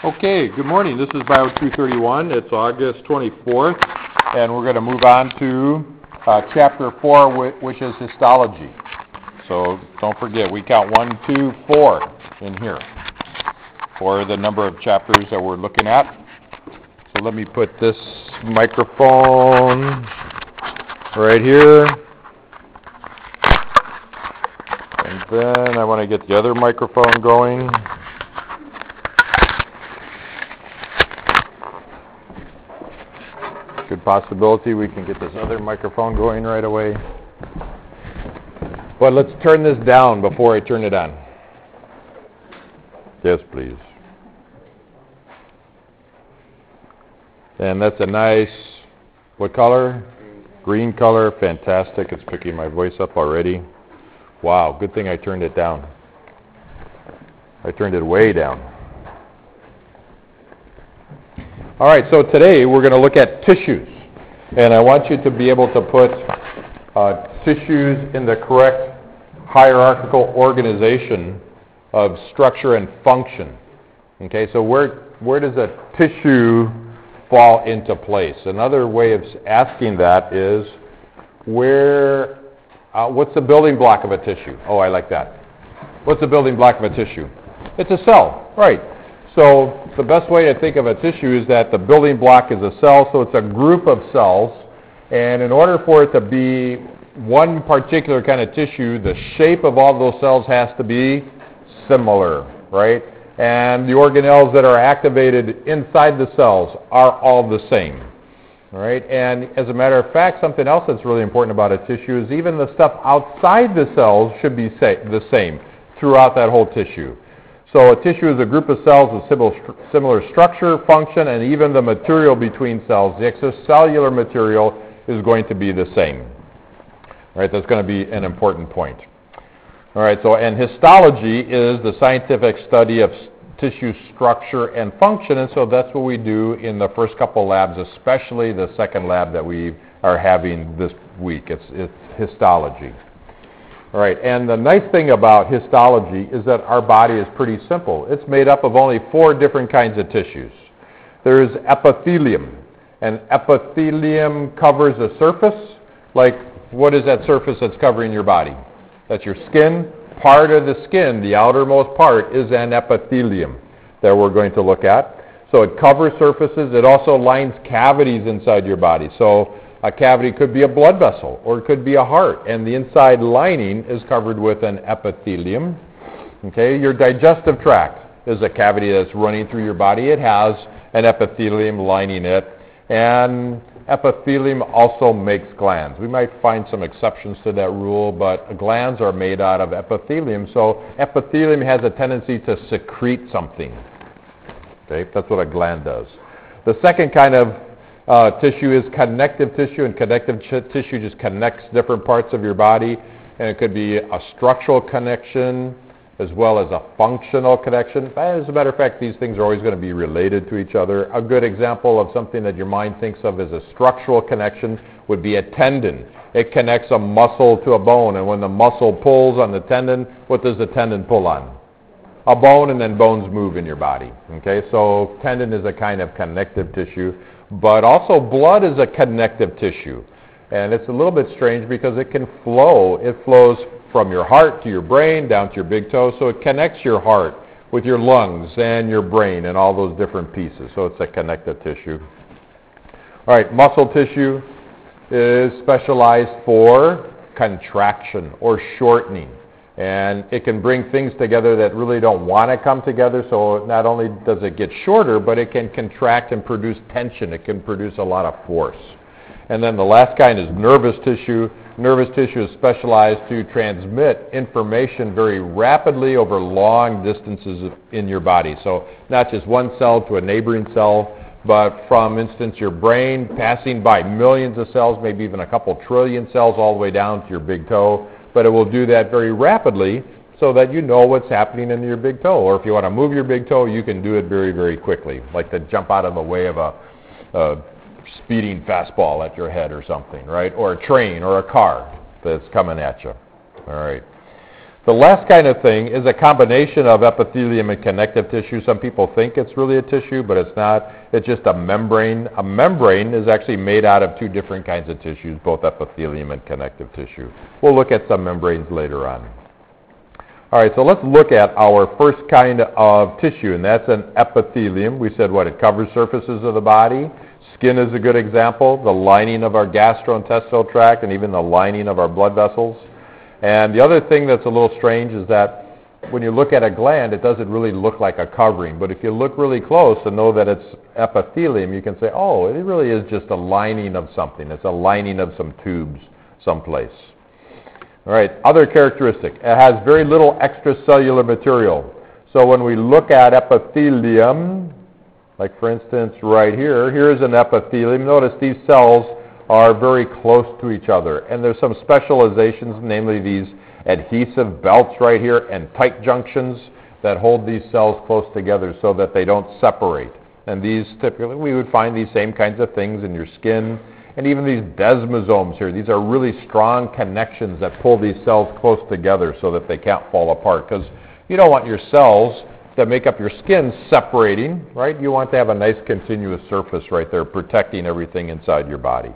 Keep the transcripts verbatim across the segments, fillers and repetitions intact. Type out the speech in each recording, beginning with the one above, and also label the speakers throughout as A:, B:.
A: Okay, good morning. This is Bio two thirty-one. It's August twenty-fourth, and we're going to move on to uh, Chapter four, which is histology. So don't forget, we count one, two, four in here for the number of chapters that we're looking at. So let me put this microphone right here. And then I want to get the other microphone going. Good possibility we can get this other microphone going right away. But let's turn this down before I turn it on. Yes, please. And that's a nice, what color? Green color, fantastic. It's picking my voice up already. Wow, good thing I turned it down. I turned it way down. All right, so today we're going to look at tissues. And I want you to be able to put uh, tissues in the correct hierarchical organization of structure and function. Okay, so where, where does a tissue fall into place? Another way of asking that is, where, uh, what's the building block of a tissue? Oh, I like that. What's the building block of a tissue? It's a cell, right. So the best way to think of a tissue is that the building block is a cell, so it's a group of cells, and in order for it to be one particular kind of tissue, the shape of all those cells has to be similar, right? And the organelles that are activated inside the cells are all the same, right? And as a matter of fact, something else that's really important about a tissue is even the stuff outside the cells should be sa- the same throughout that whole tissue. So a tissue is a group of cells with similar structure, function, and even the material between cells. The extracellular material is going to be the same. All right, that's going to be an important point. All right, so and histology is the scientific study of s- tissue structure and function, and so that's what we do in the first couple labs, especially the second lab that we are having this week. It's, it's histology. All right, and the nice thing about histology is that our body is pretty simple. It's made up of only four different kinds of tissues. There's epithelium, and epithelium covers a surface. Like, what is that surface that's covering your body? That's your skin. Part of the skin, the outermost part, is an epithelium that we're going to look at. So it covers surfaces. It also lines cavities inside your body. So a cavity could be a blood vessel, or it could be a heart, and the inside lining is covered with an epithelium. Okay, your digestive tract is a cavity that's running through your body. It has an epithelium lining it, and epithelium also makes glands. We might find some exceptions to that rule, but glands are made out of epithelium, so epithelium has a tendency to secrete something. Okay, that's what a gland does. The second kind of Uh, tissue is connective tissue, and connective ch- tissue just connects different parts of your body, and it could be a structural connection as well as a functional connection. As a matter of fact, these things are always going to be related to each other. A good example of something that your mind thinks of as a structural connection would be a tendon. It connects a muscle to a bone, and when the muscle pulls on the tendon, what does the tendon pull on? A bone, and then bones move in your body. Okay, so tendon is a kind of connective tissue. But also blood is a connective tissue. And it's a little bit strange because it can flow. It flows from your heart to your brain, down to your big toe. So it connects your heart with your lungs and your brain and all those different pieces. So it's a connective tissue. All right, muscle tissue is specialized for contraction or shortening. And it can bring things together that really don't want to come together, so not only does it get shorter, but it can contract and produce tension. It can produce a lot of force. And then the last kind is nervous tissue. Nervous tissue is specialized to transmit information very rapidly over long distances in your body. So not just one cell to a neighboring cell, but from instance your brain passing by millions of cells, maybe even a couple trillion cells all the way down to your big toe. But it will do that very rapidly so that you know what's happening in your big toe. Or if you want to move your big toe, you can do it very, very quickly, like to jump out of the way of a, a speeding fastball at your head or something, right? Or a train or a car that's coming at you. All right. The last kind of thing is a combination of epithelium and connective tissue. Some people think it's really a tissue, but it's not. It's just a membrane. A membrane is actually made out of two different kinds of tissues, both epithelium and connective tissue. We'll look at some membranes later on. All right, so let's look at our first kind of tissue, and that's an epithelium. We said what? It covers surfaces of the body. Skin is a good example, the lining of our gastrointestinal tract, and even the lining of our blood vessels. And the other thing that's a little strange is that when you look at a gland, it doesn't really look like a covering. But if you look really close and know that it's epithelium, you can say, oh, it really is just a lining of something. It's a lining of some tubes someplace. All right, other characteristic. It has very little extracellular material. So when we look at epithelium, like for instance right here, here's an epithelium. Notice these cells are very close to each other. And there's some specializations, namely these adhesive belts right here and tight junctions that hold these cells close together so that they don't separate. And these typically, we would find these same kinds of things in your skin. And even these desmosomes here, these are really strong connections that pull these cells close together so that they can't fall apart. Because you don't want your cells that make up your skin separating, right? You want to have a nice continuous surface right there protecting everything inside your body.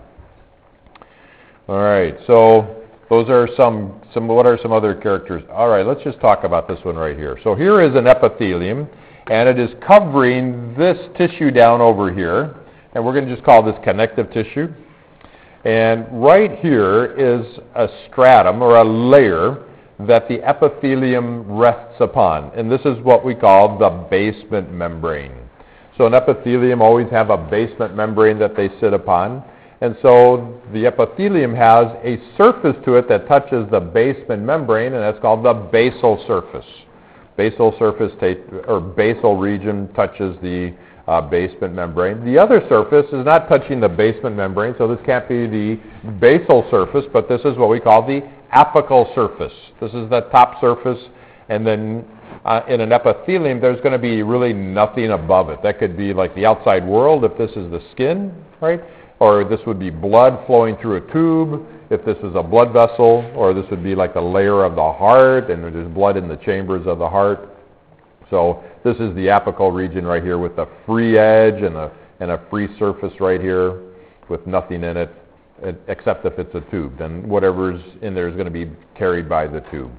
A: All right, so those are some, some, what are some other characters? All right, let's just talk about this one right here. So here is an epithelium, and it is covering this tissue down over here, and we're going to just call this connective tissue. And right here is a stratum, or a layer, that the epithelium rests upon, and this is what we call the basement membrane. So an epithelium always have a basement membrane that they sit upon. And so the epithelium has a surface to it that touches the basement membrane, and that's called the basal surface. Basal surface, or basal region, touches the uh, basement membrane. The other surface is not touching the basement membrane, so this can't be the basal surface, but this is what we call the apical surface. This is the top surface, and then uh, in an epithelium, there's going to be really nothing above it. That could be like the outside world if this is the skin, right? Or this would be blood flowing through a tube if this is a blood vessel, or this would be like the layer of the heart, and there's blood in the chambers of the heart. So this is the apical region right here with a free edge and a, and a free surface right here with nothing in it except if it's a tube. Then whatever's in there is going to be carried by the tube.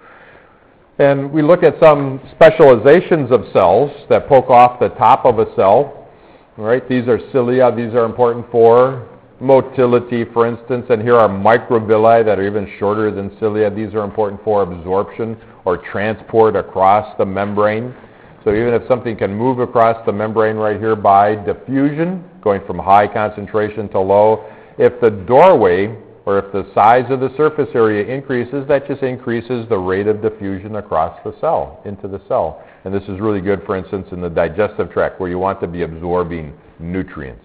A: And we look at some specializations of cells that poke off the top of a cell. Right, these are cilia. These are important for motility, for instance, and here are microvilli that are even shorter than cilia. These are important for absorption or transport across the membrane. So even if something can move across the membrane right here by diffusion, going from high concentration to low, if the doorway or if the size of the surface area increases, that just increases the rate of diffusion across the cell, into the cell. And this is really good, for instance, in the digestive tract where you want to be absorbing nutrients.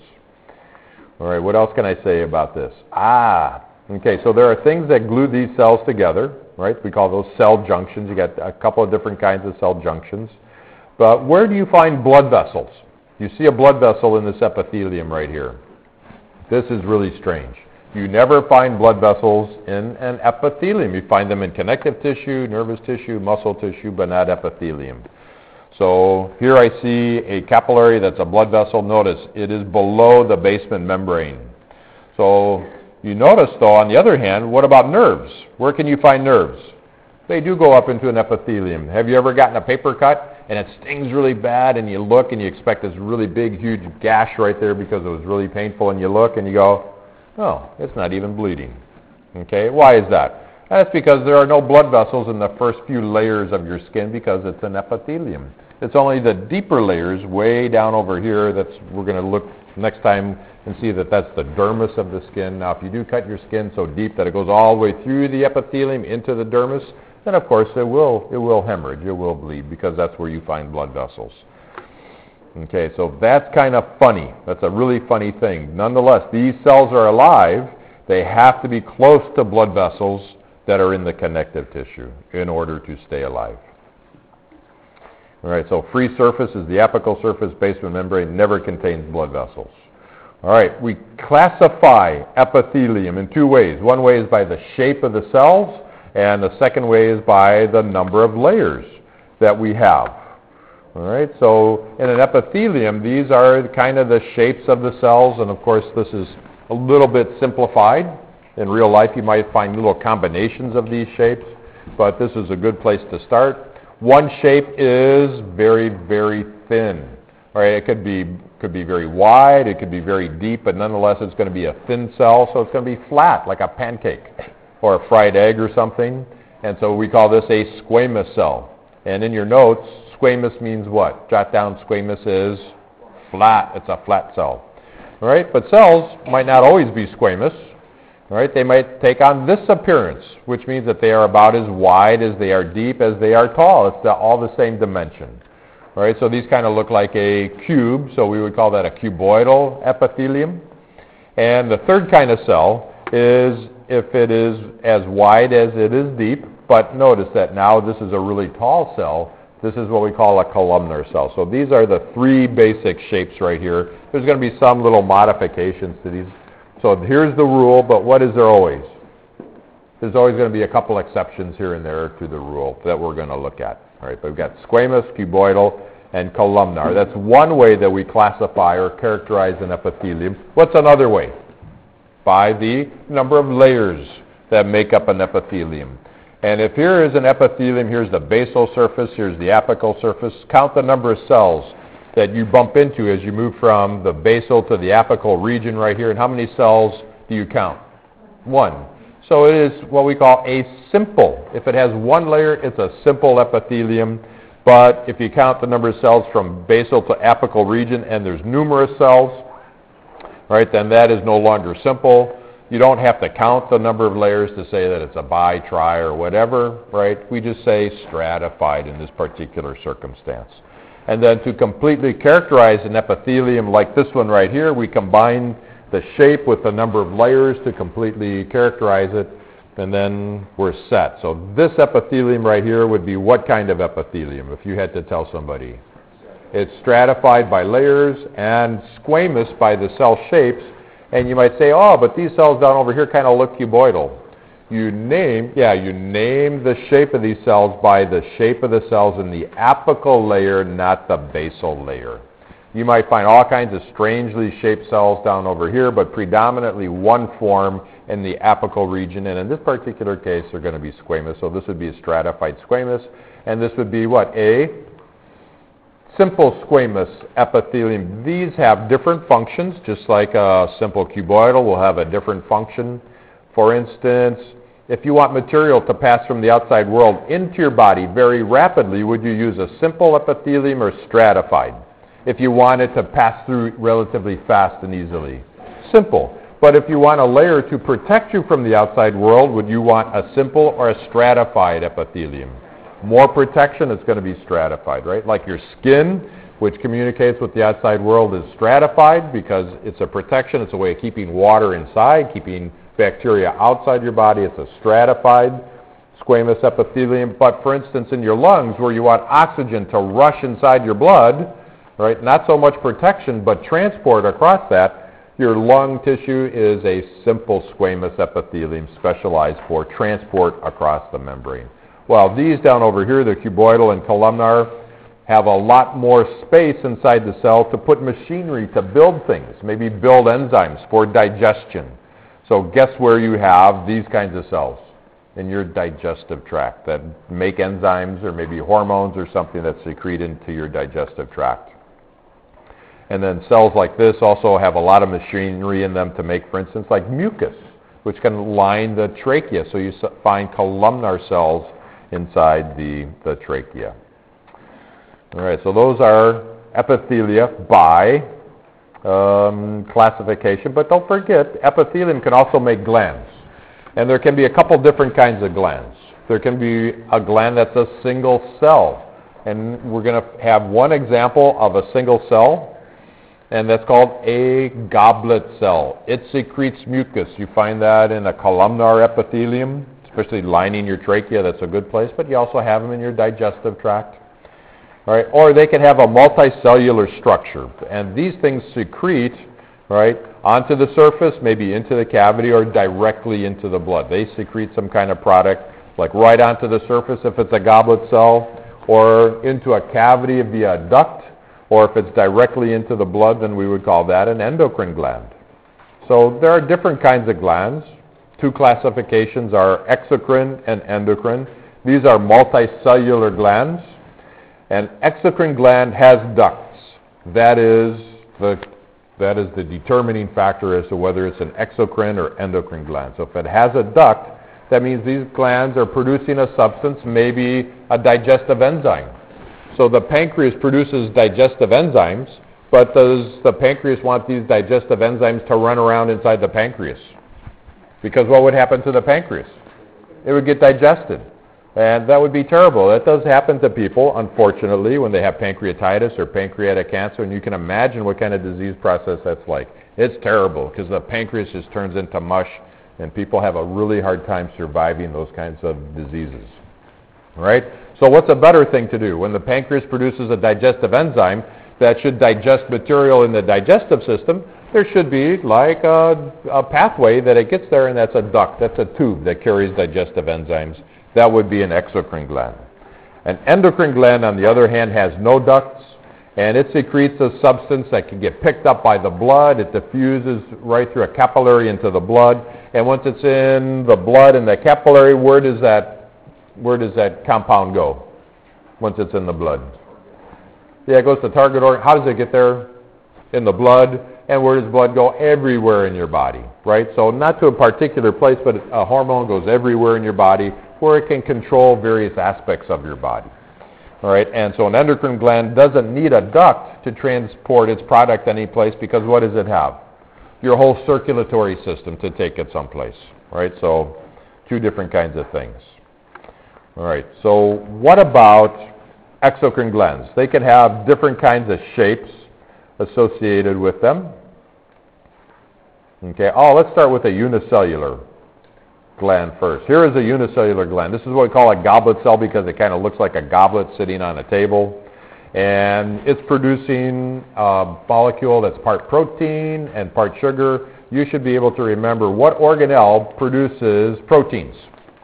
A: All right, what else can I say about this? Ah, okay, so there are things that glue these cells together, right? We call those cell junctions. You got a couple of different kinds of cell junctions. But where do you find blood vessels? You see a blood vessel in this epithelium right here. This is really strange. You never find blood vessels in an epithelium. You find them in connective tissue, nervous tissue, muscle tissue, but not epithelium. So here I see a capillary that's a blood vessel. Notice it is below the basement membrane. So you notice, though, on the other hand, what about nerves? Where can you find nerves? They do go up into an epithelium. Have you ever gotten a paper cut and it stings really bad and you look and you expect this really big, huge gash right there because it was really painful, and you look and you go, oh, it's not even bleeding. Okay, why is that? That's because there are no blood vessels in the first few layers of your skin because it's an epithelium. It's only the deeper layers way down over here that's, we're going to look next time and see that that's the dermis of the skin. Now, if you do cut your skin so deep that it goes all the way through the epithelium into the dermis, then of course it will, it will hemorrhage, it will bleed, because that's where you find blood vessels. Okay, so that's kind of funny. That's a really funny thing. Nonetheless, these cells are alive. They have to be close to blood vessels that are in the connective tissue in order to stay alive. All right, so free surface is the apical surface. Basement membrane never contains blood vessels. All right, we classify epithelium in two ways. One way is by the shape of the cells, And the second way is by the number of layers that we have. All right, so in an epithelium, these are kind of the shapes of the cells, and of course this is a little bit simplified. In real life you might find little combinations of these shapes, but this is a good place to start. One shape is very, very thin. All right, it could be, could be very wide, it could be very deep, but nonetheless it's going to be a thin cell, so it's going to be flat, like a pancake or a fried egg or something. And so we call this a squamous cell. And in your notes, squamous means what? Jot down squamous is flat. It's a flat cell. All right, but cells might not always be squamous. All right, they might take on this appearance, which means that they are about as wide as they are deep as they are tall. It's the, all the same dimension. All right, so these kind of look like a cube, so we would call that a cuboidal epithelium. And the third kind of cell is if it is as wide as it is deep, but notice that now this is a really tall cell. This is what we call a columnar cell. So these are the three basic shapes right here. There's going to be some little modifications to these. So here's the rule, but what is there always? There's always going to be a couple exceptions here and there to the rule that we're going to look at. All right, but we've got squamous, cuboidal, and columnar. That's one way that we classify or characterize an epithelium. What's another way? By the number of layers that make up an epithelium. And if here is an epithelium, here's the basal surface, here's the apical surface, count the number of cells that you bump into as you move from the basal to the apical region right here. And how many cells do you count? One. So it is what we call a simple. If it has one layer, it's a simple epithelium. But if you count the number of cells from basal to apical region and there's numerous cells, right, then that is no longer simple. You don't have to count the number of layers to say that it's a bi, tri, or whatever, right? We just say stratified in this particular circumstance. And then to completely characterize an epithelium like this one right here, we combine the shape with the number of layers to completely characterize it, and then we're set. So this epithelium right here would be what kind of epithelium, if you had to tell somebody? It's stratified by layers and squamous by the cell shapes. And you might say, oh, but these cells down over here kind of look cuboidal. You name, yeah, you name the shape of these cells by the shape of the cells in the apical layer, not the basal layer. You might find all kinds of strangely shaped cells down over here, but predominantly one form in the apical region. And in this particular case, they're going to be squamous. So this would be a stratified squamous. And this would be what? A simple squamous epithelium. These have different functions, just like a simple cuboidal will have a different function. For instance, if you want material to pass from the outside world into your body very rapidly, would you use a simple epithelium or stratified? If you want it to pass through relatively fast and easily, simple. But if you want a layer to protect you from the outside world, would you want a simple or a stratified epithelium? More protection, it's going to be stratified, right? Like your skin, which communicates with the outside world, is stratified because it's a protection. It's a way of keeping water inside, keeping bacteria outside your body. It's a stratified squamous epithelium. But for instance, in your lungs, where you want oxygen to rush inside your blood, right? Not so much protection, but transport across that. Your lung tissue is a simple squamous epithelium specialized for transport across the membrane. Well, these down over here, the cuboidal and columnar, have a lot more space inside the cell to put machinery to build things, maybe build enzymes for digestion. So guess where you have these kinds of cells? In your digestive tract that make enzymes or maybe hormones or something that secrete into your digestive tract. And then cells like this also have a lot of machinery in them to make, for instance, like mucus, which can line the trachea. So you find columnar cells inside the, the trachea. All right, so those are epithelia by um, classification. But don't forget, epithelium can also make glands. And there can be a couple different kinds of glands. There can be a gland that's a single cell. And we're going to have one example of a single cell, and that's called a goblet cell. It secretes mucus. You find that in a columnar epithelium, especially lining your trachea. That's a good place, but you also have them in your digestive tract. All right, or they can have a multicellular structure, and these things secrete, right, onto the surface, maybe into the cavity, or directly into the blood. They secrete some kind of product like right onto the surface if it's a goblet cell, or into a cavity via a duct, or if it's directly into the blood, then we would call that an endocrine gland. So there are different kinds of glands. Two classifications are exocrine and endocrine. These are multicellular glands. An exocrine gland has ducts. That is the, that is the determining factor as to whether it's an exocrine or endocrine gland. So if it has a duct, that means these glands are producing a substance, maybe a digestive enzyme. So the pancreas produces digestive enzymes, but does the pancreas want these digestive enzymes to run around inside the pancreas? Because what would happen to the pancreas? It would get digested. And that would be terrible. That does happen to people, unfortunately, when they have pancreatitis or pancreatic cancer, and you can imagine what kind of disease process that's like. It's terrible because the pancreas just turns into mush, and people have a really hard time surviving those kinds of diseases. All right? So what's a better thing to do? When the pancreas produces a digestive enzyme that should digest material in the digestive system, there should be like a, a pathway that it gets there, and that's a duct. That's a tube that carries digestive enzymes. That would be an exocrine gland. An endocrine gland, on the other hand, has no ducts, and it secretes a substance that can get picked up by the blood. It diffuses right through a capillary into the blood, and once it's in the blood and the capillary, where does that, where does that compound go once it's in the blood? Yeah, it goes to target organ. How does it get there? In the blood. And where does blood go? Everywhere in your body, right? So not to a particular place, but a hormone goes everywhere in your body where it can control various aspects of your body. All right, and so an endocrine gland doesn't need a duct to transport its product any place, because what does it have? Your whole circulatory system to take it someplace, right? So two different kinds of things. All right, so what about exocrine glands? They can have different kinds of shapes associated with them. Okay, oh, let's start with a unicellular gland first. Here is a unicellular gland. This is what we call a goblet cell because it kind of looks like a goblet sitting on a table. And it's producing a molecule that's part protein and part sugar. You should be able to remember what organelle produces proteins.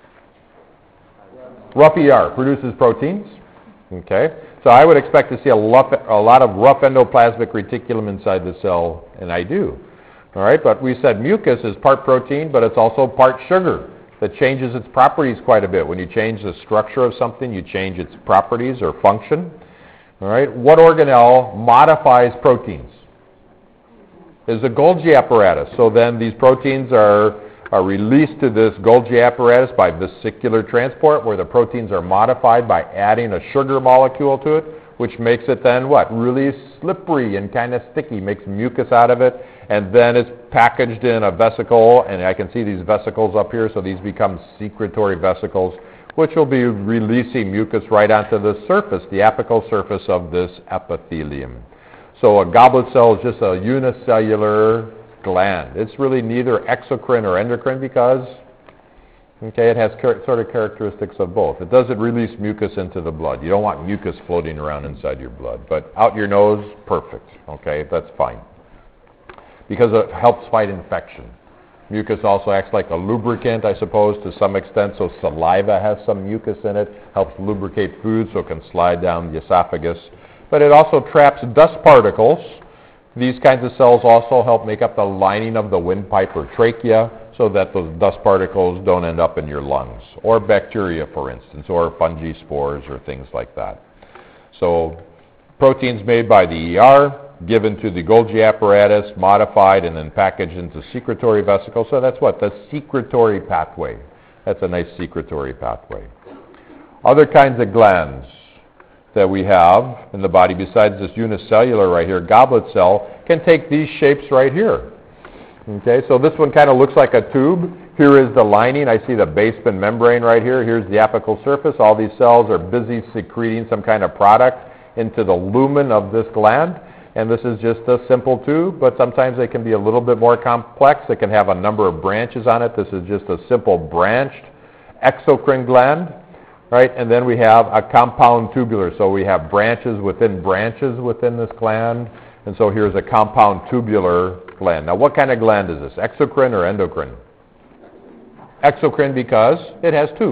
A: Rough E R produces proteins. Okay, so I would expect to see a, rough, a lot of rough endoplasmic reticulum inside the cell, and I do. All right, but we said mucus is part protein, but it's also part sugar that changes its properties quite a bit. When you change the structure of something, you change its properties or function. All right, what organelle modifies proteins? Is the Golgi apparatus. So then these proteins are, are released to this Golgi apparatus by vesicular transport, where the proteins are modified by adding a sugar molecule to it, which makes it then what? Really slippery and kind of sticky, makes mucus out of it, and then it's packaged in a vesicle, and I can see these vesicles up here, so these become secretory vesicles, which will be releasing mucus right onto the surface, the apical surface of this epithelium. So a goblet cell is just a unicellular gland. It's really neither exocrine or endocrine because, okay, it has char- sort of characteristics of both. It doesn't release mucus into the blood. You don't want mucus floating around inside your blood. But out your nose, perfect. Okay, that's fine. Because it helps fight infection. Mucus also acts like a lubricant, I suppose, to some extent. So saliva has some mucus in it, helps lubricate food so it can slide down the esophagus. But it also traps dust particles. These kinds of cells also help make up the lining of the windpipe or trachea so that those dust particles don't end up in your lungs, or bacteria, for instance, or fungi spores or things like that. So proteins made by the E R, given to the Golgi apparatus, modified, and then packaged into secretory vesicles. So that's what? The secretory pathway. That's a nice secretory pathway. Other kinds of glands that we have in the body besides this unicellular right here, goblet cell, can take these shapes right here. Okay, so this one kind of looks like a tube. Here is the lining. I see the basement membrane right here. Here's the apical surface. All these cells are busy secreting some kind of product into the lumen of this gland. And this is just a simple tube, but sometimes they can be a little bit more complex. It can have a number of branches on it. This is just a simple branched exocrine gland, right? And then we have a compound tubular. So we have branches within branches within this gland. And so here's a compound tubular gland. Now, what kind of gland is this? Exocrine or endocrine? Exocrine because it has tubes.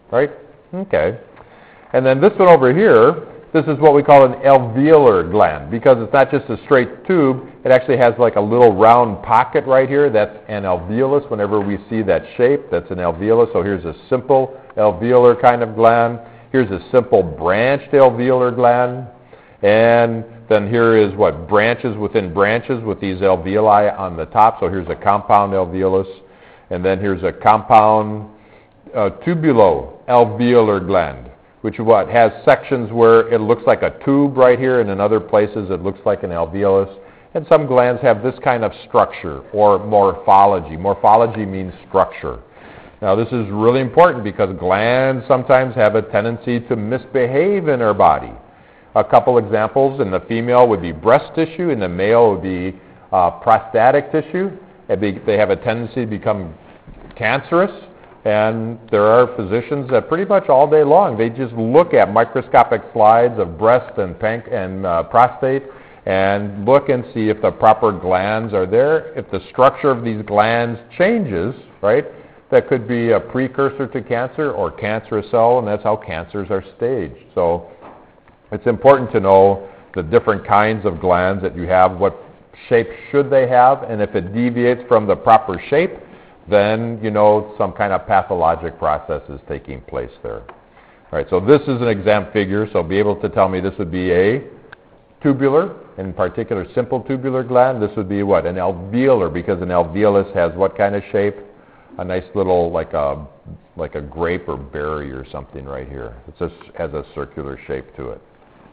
A: right? Okay. And then this one over here, this is what we call an alveolar gland, because it's not just a straight tube, it actually has like a little round pocket right here. That's an alveolus. Whenever we see that shape, that's an alveolus. So here's a simple alveolar kind of gland. Here's a simple branched alveolar gland. And then here is what? Branches within branches with these alveoli on the top. So here's a compound alveolus. And then here's a compound uh, tubulo-alveolar gland, which what has sections where it looks like a tube right here, and in other places it looks like an alveolus. And some glands have this kind of structure or morphology. Morphology means structure. Now this is really important because glands sometimes have a tendency to misbehave in our body. A couple examples: in the female would be breast tissue, in the male would be uh, prostatic tissue. Be, they have a tendency to become cancerous. And there are physicians that pretty much all day long, they just look at microscopic slides of breast and, panc- and uh, prostate and look and see if the proper glands are there. If the structure of these glands changes, right, that could be a precursor to cancer or cancerous cell, and that's how cancers are staged. So it's important to know the different kinds of glands that you have, what shape should they have, and if it deviates from the proper shape, then you know some kind of pathologic process is taking place there. All right, so this is an exam figure, so be able to tell me this would be a tubular, in particular simple tubular gland. This would be what? An alveolar, because an alveolus has what kind of shape? A nice little, like a like a grape or berry or something right here. It just has a circular shape to it.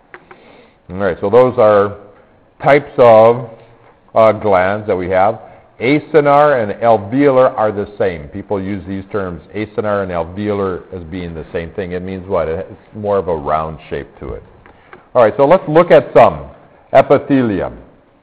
A: All right, so those are types of uh, glands that we have. Acinar and alveolar are the same. People use these terms, acinar and alveolar, as being the same thing. It means what? It's more of a round shape to it. All right, so let's look at some. Epithelium.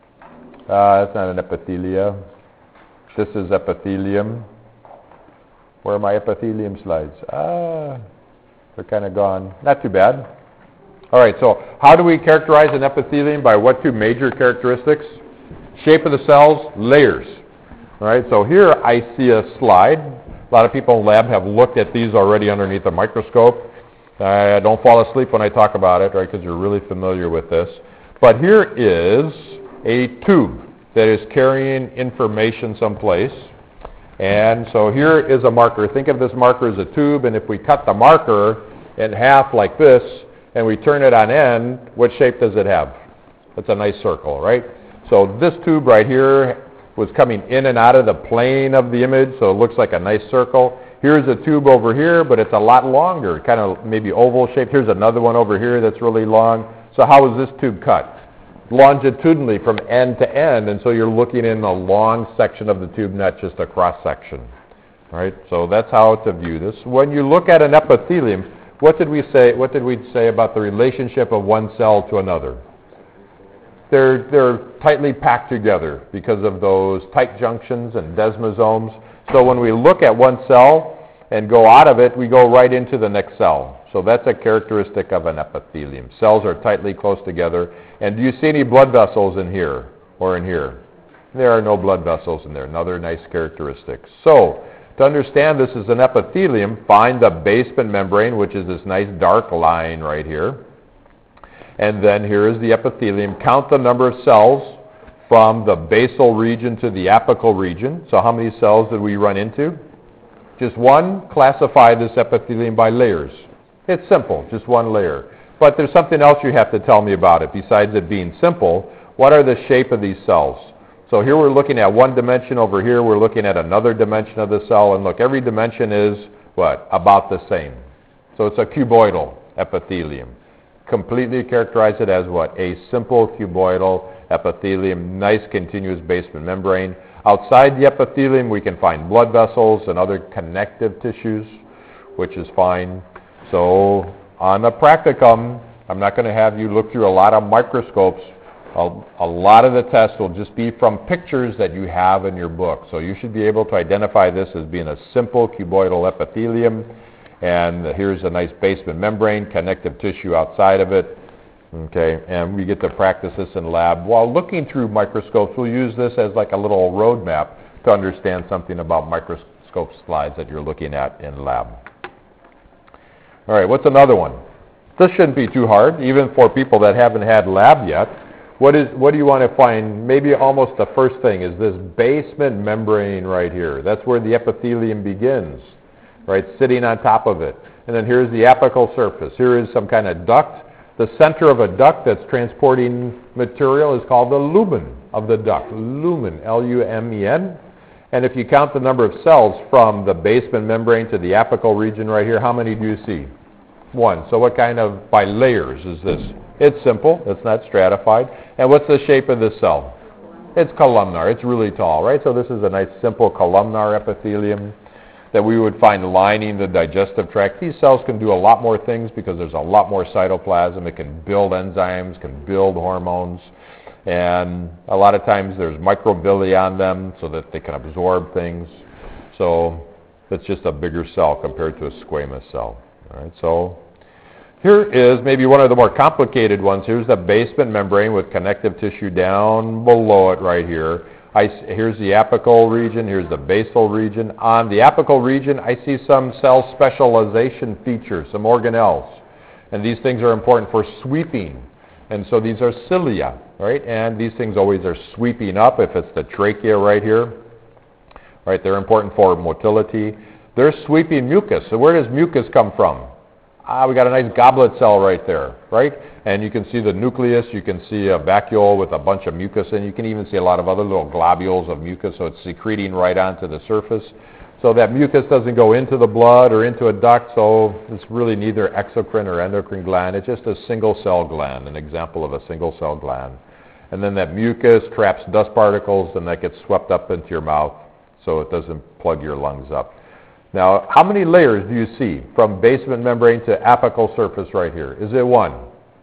A: Uh, that's not an epithelia. This is epithelium. Where are my epithelium slides? Ah, they're kind of gone. Not too bad. All right, so how do we characterize an epithelium? By what two major characteristics? Shape of the cells, layers. All right, so here I see a slide. A lot of people in lab have looked at these already underneath a microscope. Uh, don't fall asleep when I talk about it, right, because you're really familiar with this. But here is a tube that is carrying information someplace. And so here is a marker. Think of this marker as a tube, and if we cut the marker in half like this, and we turn it on end, what shape does it have? It's a nice circle, right? So this tube right here was coming in and out of the plane of the image, so it looks like a nice circle. Here's a tube over here, but it's a lot longer, kind of maybe oval shaped. Here's another one over here that's really long. So how was this tube cut? Longitudinally from end to end, and so you're looking in a long section of the tube, not just a cross section. Right? So that's how to view this. When you look at an epithelium, what did we say? What did we say about the relationship of one cell to another? They're they're tightly packed together because of those tight junctions and desmosomes. So when we look at one cell and go out of it, we go right into the next cell. So that's a characteristic of an epithelium. Cells are tightly close together. And do you see any blood vessels in here or in here? There are no blood vessels in there. Another nice characteristic. So to understand this is an epithelium, find the basement membrane, which is this nice dark line right here. And then here is the epithelium. Count the number of cells from the basal region to the apical region. So how many cells did we run into? Just one. Classify this epithelium by layers. It's simple, just one layer. But there's something else you have to tell me about it. Besides it being simple, what are the shape of these cells? So here we're looking at one dimension. Over here we're looking at another dimension of the cell. And look, every dimension is what? About the same. So it's a cuboidal epithelium. Completely characterize it as what? A simple cuboidal epithelium, nice continuous basement membrane. Outside the epithelium we can find blood vessels and other connective tissues, which is fine. So on the practicum, I'm not going to have you look through a lot of microscopes. A, a lot of the tests will just be from pictures that you have in your book. So you should be able to identify this as being a simple cuboidal epithelium. And here's a nice basement membrane, connective tissue outside of it. Okay, and we get to practice this in lab. While looking through microscopes, we'll use this as like a little roadmap to understand something about microscope slides that you're looking at in lab. All right, what's another one? This shouldn't be too hard, even for people that haven't had lab yet. What is? What do you want to find? Maybe almost the first thing is this basement membrane right here. That's where the epithelium begins, right, sitting on top of it. And then here's the apical surface. Here is some kind of duct. The center of a duct that's transporting material is called the lumen of the duct. Lumen, L U M E N. And if you count the number of cells from the basement membrane to the apical region right here, how many do you see? One. So what kind of, by layers is this? It's simple. It's not stratified. And what's the shape of this cell? It's columnar. It's really tall, right? So this is a nice simple columnar epithelium that we would find lining the digestive tract. These cells can do a lot more things because there's a lot more cytoplasm. It can build enzymes, can build hormones, and a lot of times there's microvilli on them so that they can absorb things. So it's just a bigger cell compared to a squamous cell. All right, so here is maybe one of the more complicated ones. Here's the basement membrane with connective tissue down below it right here. I, here's the apical region, here's the basal region. On the apical region, I see some cell specialization features, some organelles. And these things are important for sweeping. And so these are cilia, right? And these things always are sweeping up. If it's the trachea right here, right, they're important for motility. They're sweeping mucus. So where does mucus come from? Ah, we got a nice goblet cell right there, right? And you can see the nucleus, you can see a vacuole with a bunch of mucus, and you can even see a lot of other little globules of mucus, so it's secreting right onto the surface. So that mucus doesn't go into the blood or into a duct, so it's really neither exocrine or endocrine gland. It's just a single-cell gland, an example of a single-cell gland. And then that mucus traps dust particles, and that gets swept up into your mouth so it doesn't plug your lungs up. Now, how many layers do you see from basement membrane to apical surface right here? Is it one?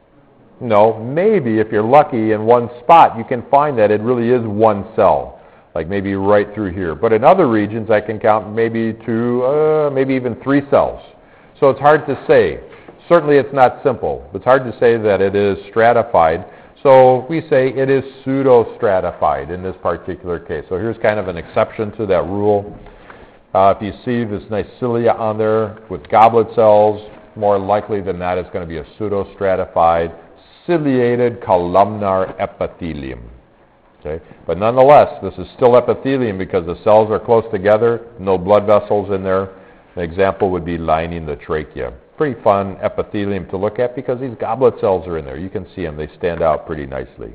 A: No. Maybe if you're lucky in one spot, you can find that it really is one cell, like maybe right through here. But in other regions, I can count maybe two, uh, maybe even three cells. So it's hard to say. Certainly it's not simple. It's hard to say that it is stratified. So we say it is pseudo-stratified in this particular case. So here's kind of an exception to that rule. Uh, if you see this nice cilia on there with goblet cells, more likely than not it's going to be a pseudo-stratified, ciliated columnar epithelium. Okay? But nonetheless, this is still epithelium because the cells are close together, no blood vessels in there. An example would be lining the trachea. Pretty fun epithelium to look at because these goblet cells are in there. You can see them. They stand out pretty nicely.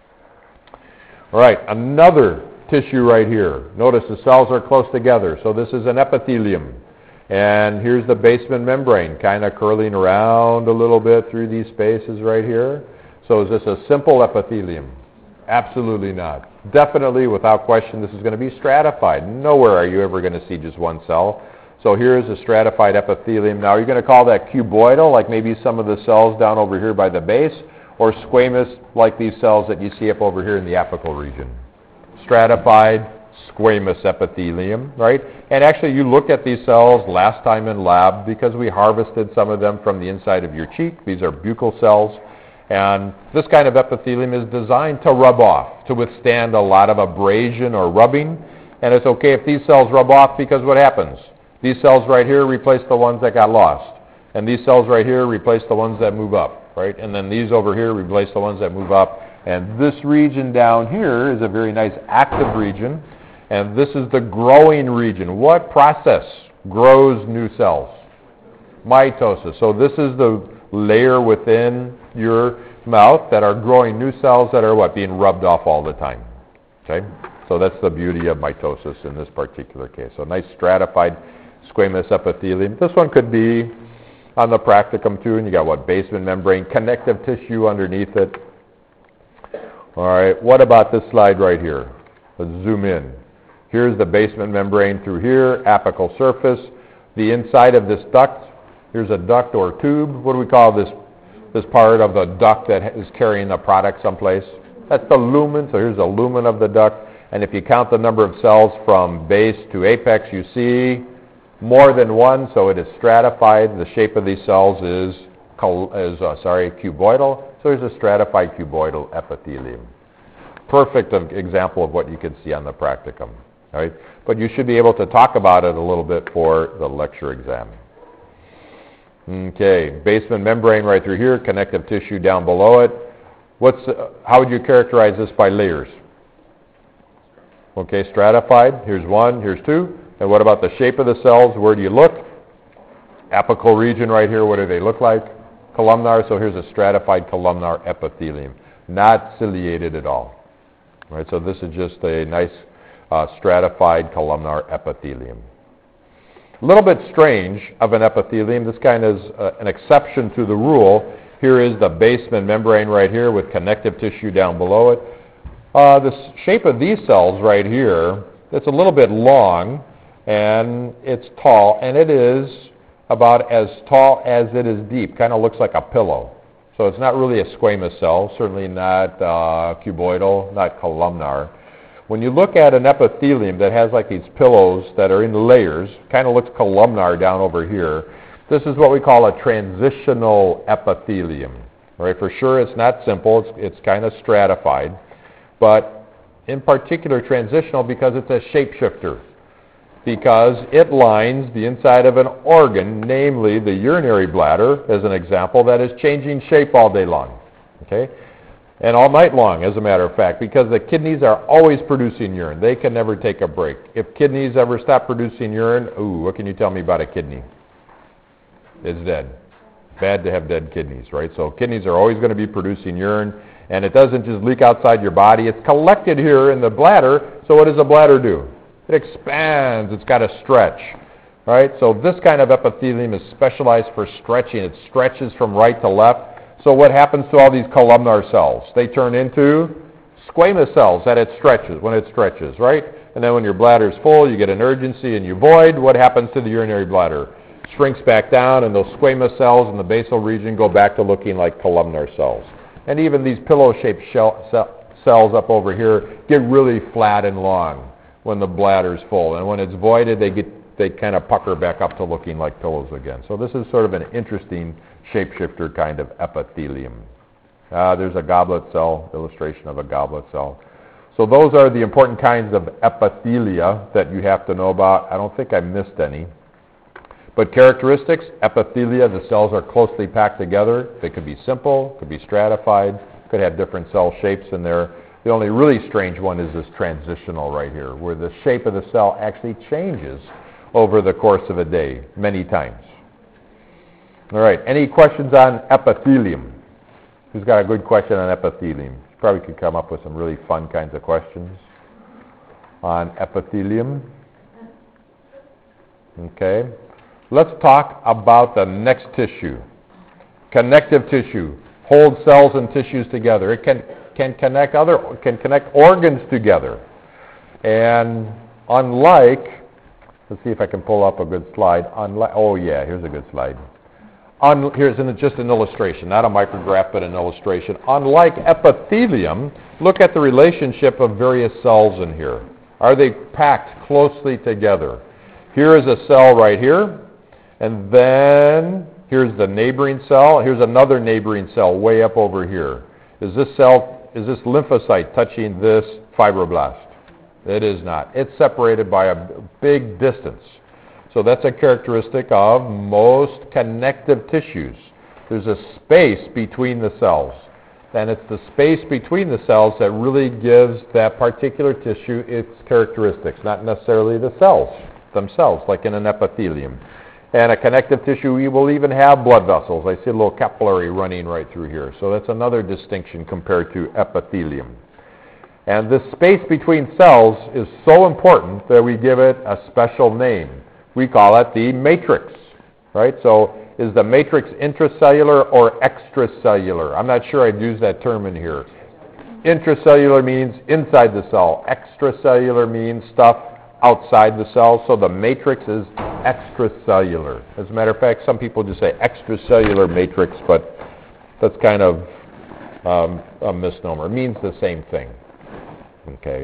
A: All right, another tissue right here. Notice the cells are close together. So this is an epithelium. And here's the basement membrane kind of curling around a little bit through these spaces right here. So is this a simple epithelium? Absolutely not. Definitely, without question, this is going to be stratified. Nowhere are you ever going to see just one cell. So here's a stratified epithelium. Now, are you going to call that cuboidal, like maybe some of the cells down over here by the base, or squamous, like these cells that you see up over here in the apical region? Stratified, squamous epithelium, right? And actually, you looked at these cells last time in lab because we harvested some of them from the inside of your cheek. These are buccal cells. And this kind of epithelium is designed to rub off, to withstand a lot of abrasion or rubbing. And it's okay if these cells rub off because what happens? These cells right here replace the ones that got lost. And these cells right here replace the ones that move up, right? And then these over here replace the ones that move up. And this region down here is a very nice active region. And this is the growing region. What process grows new cells? Mitosis. So this is the layer within your mouth that are growing new cells that are what? Being rubbed off all the time. Okay? So that's the beauty of mitosis in this particular case. So nice stratified squamous epithelium. This one could be on the practicum too, and you got what? Basement membrane, connective tissue underneath it. All right, what about this slide right here? Let's zoom in. Here's the basement membrane through here, apical surface. The inside of this duct, here's a duct or tube. What do we call this, this part of the duct that is carrying the product someplace? That's the lumen, so here's the lumen of the duct. And if you count the number of cells from base to apex, you see more than one, so it is stratified. The shape of these cells is, is uh, sorry, cuboidal. So there's a stratified cuboidal epithelium. Perfect example of what you can see on the practicum. Right? But you should be able to talk about it a little bit for the lecture exam. Okay, basement membrane right through here, connective tissue down below it. What's, uh, how would you characterize this by layers? Okay, stratified. Here's one, here's two. And what about the shape of the cells? Where do you look? Apical region right here, what do they look like? Columnar, so here's a stratified columnar epithelium. Not ciliated at all. All right, so this is just a nice uh, stratified columnar epithelium. A little bit strange of an epithelium. This kind of is uh, an exception to the rule. Here is the basement membrane right here with connective tissue down below it. Uh, the shape of these cells right here, it's a little bit long and it's tall, and it is about as tall as it is deep. Kind of looks like a pillow. So it's not really a squamous cell, certainly not uh, cuboidal, not columnar. When you look at an epithelium that has like these pillows that are in layers, kind of looks columnar down over here, this is what we call a transitional epithelium. All right, for sure it's not simple, it's, it's kind of stratified, but in particular transitional because it's a shapeshifter, because it lines the inside of an organ, namely the urinary bladder, as an example, that is changing shape all day long. Okay? And all night long, as a matter of fact, because the kidneys are always producing urine. They can never take a break. If kidneys ever stop producing urine, ooh, what can you tell me about a kidney? It's dead. Bad to have dead kidneys, right? So kidneys are always going to be producing urine, and it doesn't just leak outside your body. It's collected here in the bladder, so what does the bladder do? It expands. It's got to stretch, right? So this kind of epithelium is specialized for stretching. It stretches from right to left. So what happens to all these columnar cells? They turn into squamous cells that it stretches, when it stretches, right? And then when your bladder's full, you get an urgency and you void. What happens to the urinary bladder? Shrinks back down, and those squamous cells in the basal region go back to looking like columnar cells. And even these pillow-shaped shell, cell, cells up over here get really flat and long when the bladder's full. And when it's voided, they get they kind of pucker back up to looking like pillows again. So this is sort of an interesting shapeshifter kind of epithelium. Uh, there's a goblet cell, illustration of a goblet cell. So those are the important kinds of epithelia that you have to know about. I don't think I missed any. But characteristics, epithelia, the cells are closely packed together. They could be simple, could be stratified, could have different cell shapes in there. The only really strange one is this transitional right here, where the shape of the cell actually changes over the course of a day, many times. All right, any questions on epithelium? Who's got a good question on epithelium? You probably could come up with some really fun kinds of questions on epithelium. Okay. Let's talk about the next tissue. Connective tissue holds cells and tissues together. It can can connect other can connect organs together. And unlike, let's see if I can pull up a good slide. Unlike, oh yeah, here's a good slide. Un, here's an, just an illustration, not a micrograph, but an illustration. Unlike epithelium, look at the relationship of various cells in here. Are they packed closely together? Here is a cell right here, and then here's the neighboring cell. Here's another neighboring cell way up over here. Is this cell, is this lymphocyte touching this fibroblast? It is not. It's separated by a big distance. So that's a characteristic of most connective tissues. There's a space between the cells. And it's the space between the cells that really gives that particular tissue its characteristics, not necessarily the cells themselves, like in an epithelium. And a connective tissue, we will even have blood vessels. I see a little capillary running right through here. So that's another distinction compared to epithelium. And this space between cells is so important that we give it a special name. We call it the matrix, right? So is the matrix intracellular or extracellular? I'm not sure I'd use that term in here. Intracellular means inside the cell. Extracellular means stuff outside the cell. So the matrix is extracellular. As a matter of fact, some people just say extracellular matrix, but that's kind of um, a misnomer. It means the same thing. Okay.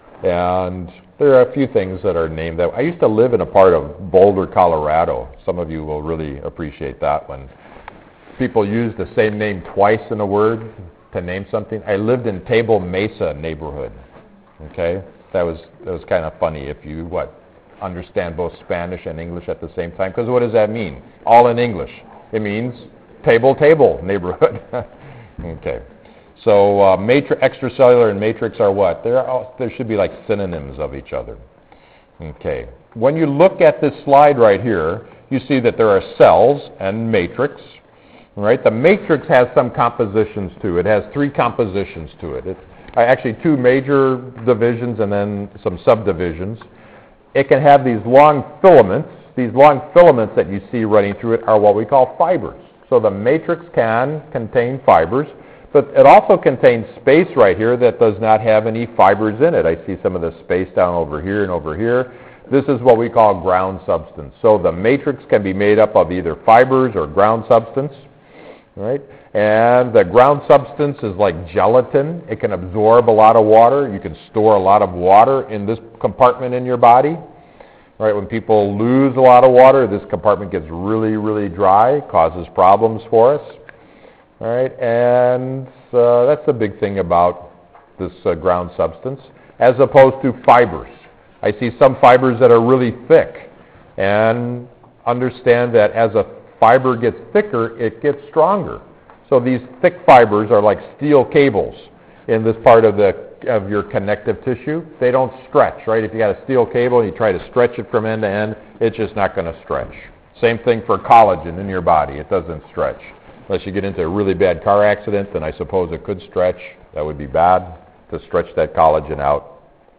A: And there are a few things that are named that. I used to live in a part of Boulder, Colorado. Some of you will really appreciate that when people use the same name twice in a word to name something. I lived in Table Mesa neighborhood. Okay? That was that was kind of funny if you, what, understand both Spanish and English at the same time. Because what does that mean? All in English. It means table, table neighborhood. Okay. So uh, matri- extracellular and matrix are what? They're all, there should be like synonyms of each other. Okay. When you look at this slide right here, you see that there are cells and matrix. Right? The matrix has some compositions to it. It has three compositions to it. It's actually two major divisions and then some subdivisions. It can have these long filaments. These long filaments that you see running through it are what we call fibers. So the matrix can contain fibers, but it also contains space right here that does not have any fibers in it. I see some of the space down over here and over here. This is what we call ground substance. So the matrix can be made up of either fibers or ground substance, right? And the ground substance is like gelatin. It can absorb a lot of water. You can store a lot of water in this compartment in your body. Right? When people lose a lot of water, this compartment gets really, really dry, causes problems for us. All right? And uh, that's the big thing about this uh, ground substance, as opposed to fibers. I see some fibers that are really thick, and understand that as a fiber gets thicker, it gets stronger. So these thick fibers are like steel cables in this part of the of your connective tissue. They don't stretch, right? If you got a steel cable and you try to stretch it from end to end, it's just not going to stretch. Same thing for collagen in your body. It doesn't stretch. Unless you get into a really bad car accident, then I suppose it could stretch. That would be bad, to stretch that collagen out.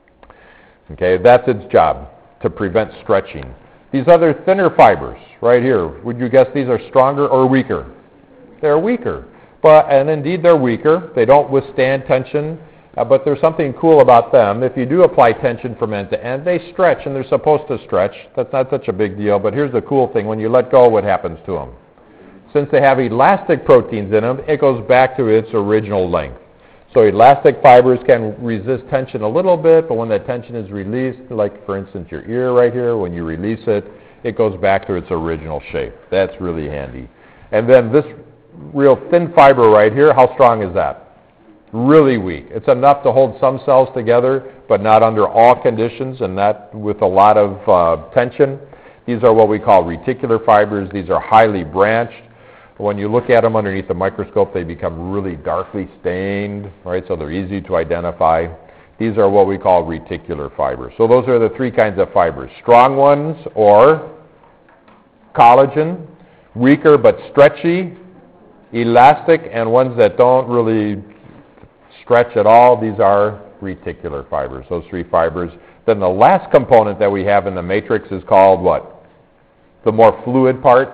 A: Okay, that's its job, to prevent stretching. These other thinner fibers right here, would you guess these are stronger or weaker? They're weaker. But, and indeed they're weaker. They don't withstand tension, uh, but there's something cool about them. If you do apply tension from end to end, they stretch, and they're supposed to stretch. That's not such a big deal, but here's the cool thing. When you let go, what happens to them? Since they have elastic proteins in them, it goes back to its original length. So elastic fibers can resist tension a little bit, but when that tension is released, like for instance your ear right here, when you release it, it goes back to its original shape. That's really handy. And then this real thin fiber right here, how strong is that? Really weak. It's enough to hold some cells together, but not under all conditions, and not with a lot of uh, tension. These are what we call reticular fibers. These are highly branched. When you look at them underneath the microscope, they become really darkly stained, right? So they're easy to identify. These are what we call reticular fibers. So those are the three kinds of fibers. Strong ones, or collagen, weaker but stretchy, elastic, and ones that don't really stretch at all. These are reticular fibers, those three fibers. Then the last component that we have in the matrix is called what? The more fluid part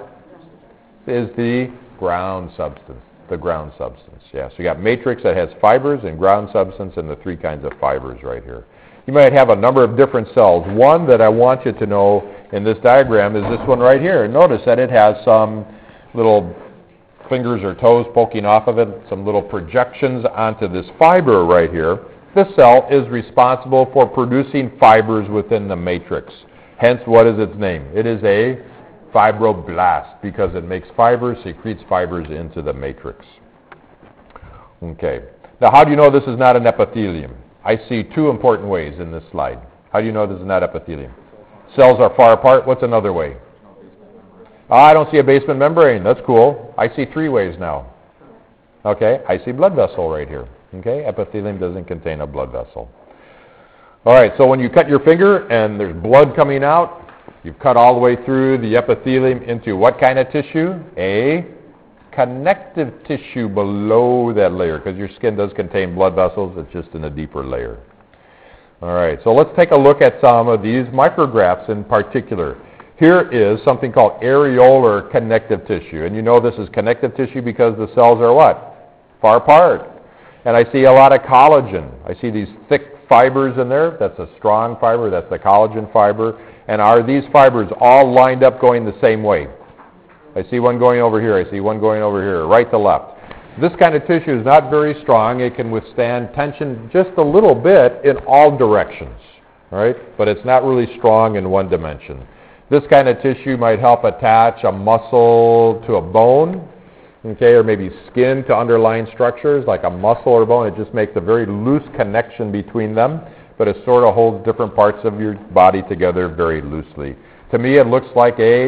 A: is the ground substance, the ground substance. Yeah, so you got matrix that has fibers and ground substance and the three kinds of fibers right here. You might have a number of different cells. One that I want you to know in this diagram is this one right here. Notice that it has some little fingers or toes poking off of it, some little projections onto this fiber right here. This cell is responsible for producing fibers within the matrix. Hence, what is its name? It is a fibroblast, because it makes fibers, secretes fibers into the matrix. Okay. Now, how do you know this is not an epithelium? I see two important ways in this slide. How do you know this is not epithelium? Cells are far apart. What's another way? Oh, I don't see a basement membrane. That's cool. I see three ways now. Okay. I see blood vessel right here. Okay. Epithelium doesn't contain a blood vessel. All right. So when you cut your finger and there's blood coming out, you've cut all the way through the epithelium into what kind of tissue? A connective tissue below that layer, because your skin does contain blood vessels. It's just in a deeper layer. All right, so let's take a look at some of these micrographs in particular. Here is something called areolar connective tissue, and you know this is connective tissue because the cells are what? Far apart. And I see a lot of collagen. I see these thick fibers in there. That's a strong fiber. That's the collagen fiber. And are these fibers all lined up going the same way? I see one going over here. I see one going over here, right to left. This kind of tissue is not very strong. It can withstand tension just a little bit in all directions, right? But it's not really strong in one dimension. This kind of tissue might help attach a muscle to a bone, okay, or maybe skin to underlying structures like a muscle or bone. It just makes a very loose connection between them, but it sort of holds different parts of your body together very loosely. To me, it looks like a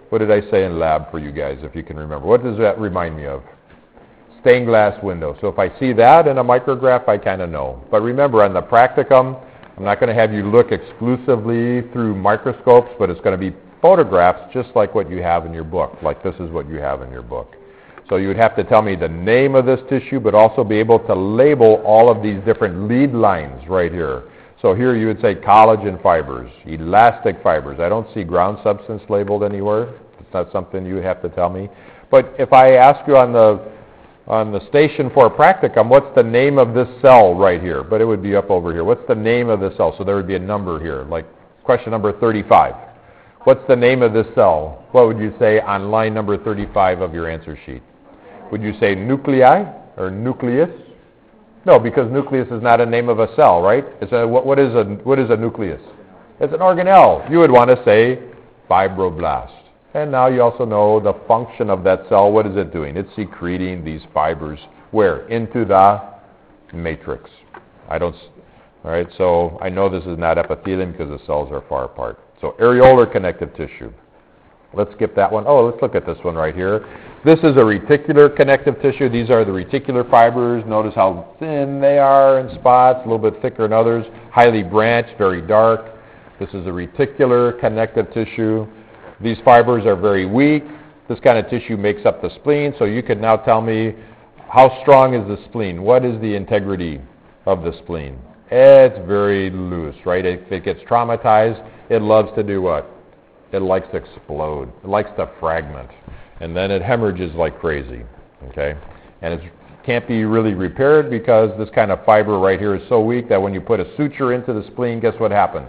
A: What did I say in lab for you guys, if you can remember? What does that remind me of? Stained glass window. So if I see that in a micrograph, I kind of know. But remember, on the practicum, I'm not going to have you look exclusively through microscopes, but it's going to be photographs just like what you have in your book, like this is what you have in your book. So you would have to tell me the name of this tissue, but also be able to label all of these different lead lines right here. So here you would say collagen fibers, elastic fibers. I don't see ground substance labeled anywhere. It's not something you have to tell me. But if I ask you on the on the station for a practicum, what's the name of this cell right here? But it would be up over here. What's the name of this cell? So there would be a number here, like question number thirty-five. What's the name of this cell? What would you say on line number thirty-five of your answer sheet? Would you say nuclei or nucleus? No, because nucleus is not a name of a cell, right? It's a, what, what, is a, what is a nucleus? It's an organelle. You would want to say fibroblast. And now you also know the function of that cell. What is it doing? It's secreting these fibers where? Into the matrix. I don't, all right, so I know this is not epithelium because the cells are far apart. So areolar connective tissue. Let's skip that one. Oh, let's look at this one right here. This is a reticular connective tissue. These are the reticular fibers. Notice how thin they are in spots, a little bit thicker in others. Highly branched, very dark. This is a reticular connective tissue. These fibers are very weak. This kind of tissue makes up the spleen. So you can now tell me, how strong is the spleen? What is the integrity of the spleen? It's very loose, right? If it gets traumatized, it loves to do what? It likes to explode. It likes to fragment. And then it hemorrhages like crazy, okay? And it can't be really repaired because this kind of fiber right here is so weak that when you put a suture into the spleen, guess what happens?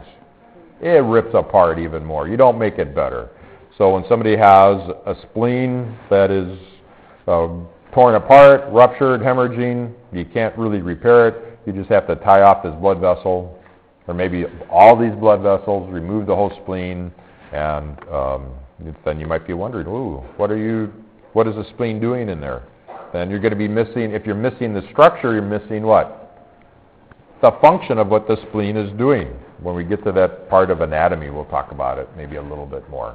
A: It rips apart even more. You don't make it better. So when somebody has a spleen that is uh, torn apart, ruptured, hemorrhaging, you can't really repair it. You just have to tie off this blood vessel, or maybe all these blood vessels, remove the whole spleen, and um, then you might be wondering, ooh, what are you, what is the spleen doing in there? Then you're going to be missing, if you're missing the structure, you're missing what? The function of what the spleen is doing. When we get to that part of anatomy, we'll talk about it maybe a little bit more.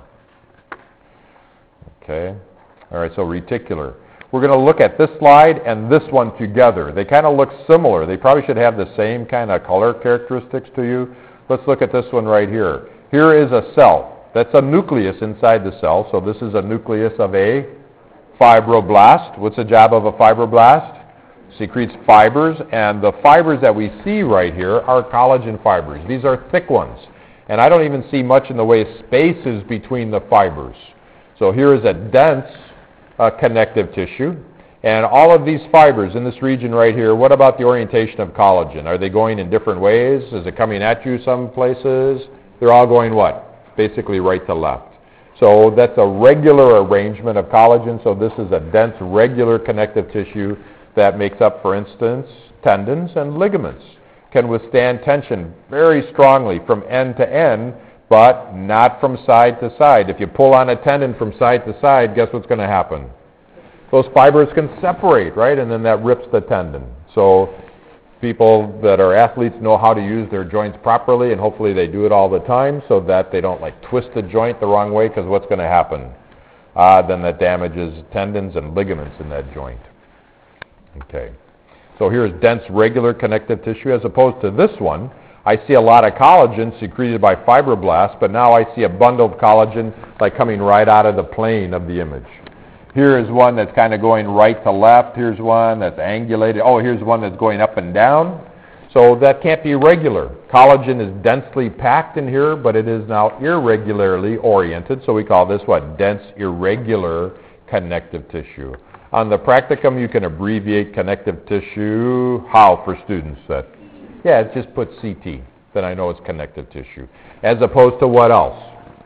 A: Okay. All right, so reticular. We're going to look at this slide and this one together. They kind of look similar. They probably should have the same kind of color characteristics to you. Let's look at this one right here. Here is a cell. That's a nucleus inside the cell. So this is a nucleus of a fibroblast. What's the job of a fibroblast? Secretes fibers, and the fibers that we see right here are collagen fibers. These are thick ones. And I don't even see much in the way of spaces between the fibers. So here is a dense uh, connective tissue. And all of these fibers in this region right here, what about the orientation of collagen? Are they going in different ways? Is it coming at you some places? They're all going what? Basically right to left. So that's a regular arrangement of collagen. So this is a dense, regular connective tissue that makes up, for instance, tendons and ligaments. Can withstand tension very strongly from end to end, but not from side to side. If you pull on a tendon from side to side, guess what's going to happen? Those fibers can separate, right? And then that rips the tendon. So people that are athletes know how to use their joints properly, and hopefully they do it all the time so that they don't like twist the joint the wrong way, because what's going to happen? Uh, then that damages tendons and ligaments in that joint. Okay. So here's dense, regular connective tissue as opposed to this one. I see a lot of collagen secreted by fibroblasts, but now I see a bundled collagen like coming right out of the plane of the image. Here is one that's kind of going right to left. Here's one that's angulated. Oh, here's one that's going up and down. So that can't be regular. Collagen is densely packed in here, but it is now irregularly oriented. So we call this what? Dense, irregular connective tissue. On the practicum, you can abbreviate connective tissue. How for students? That Yeah, just put C T. Then I know it's connective tissue. As opposed to what else?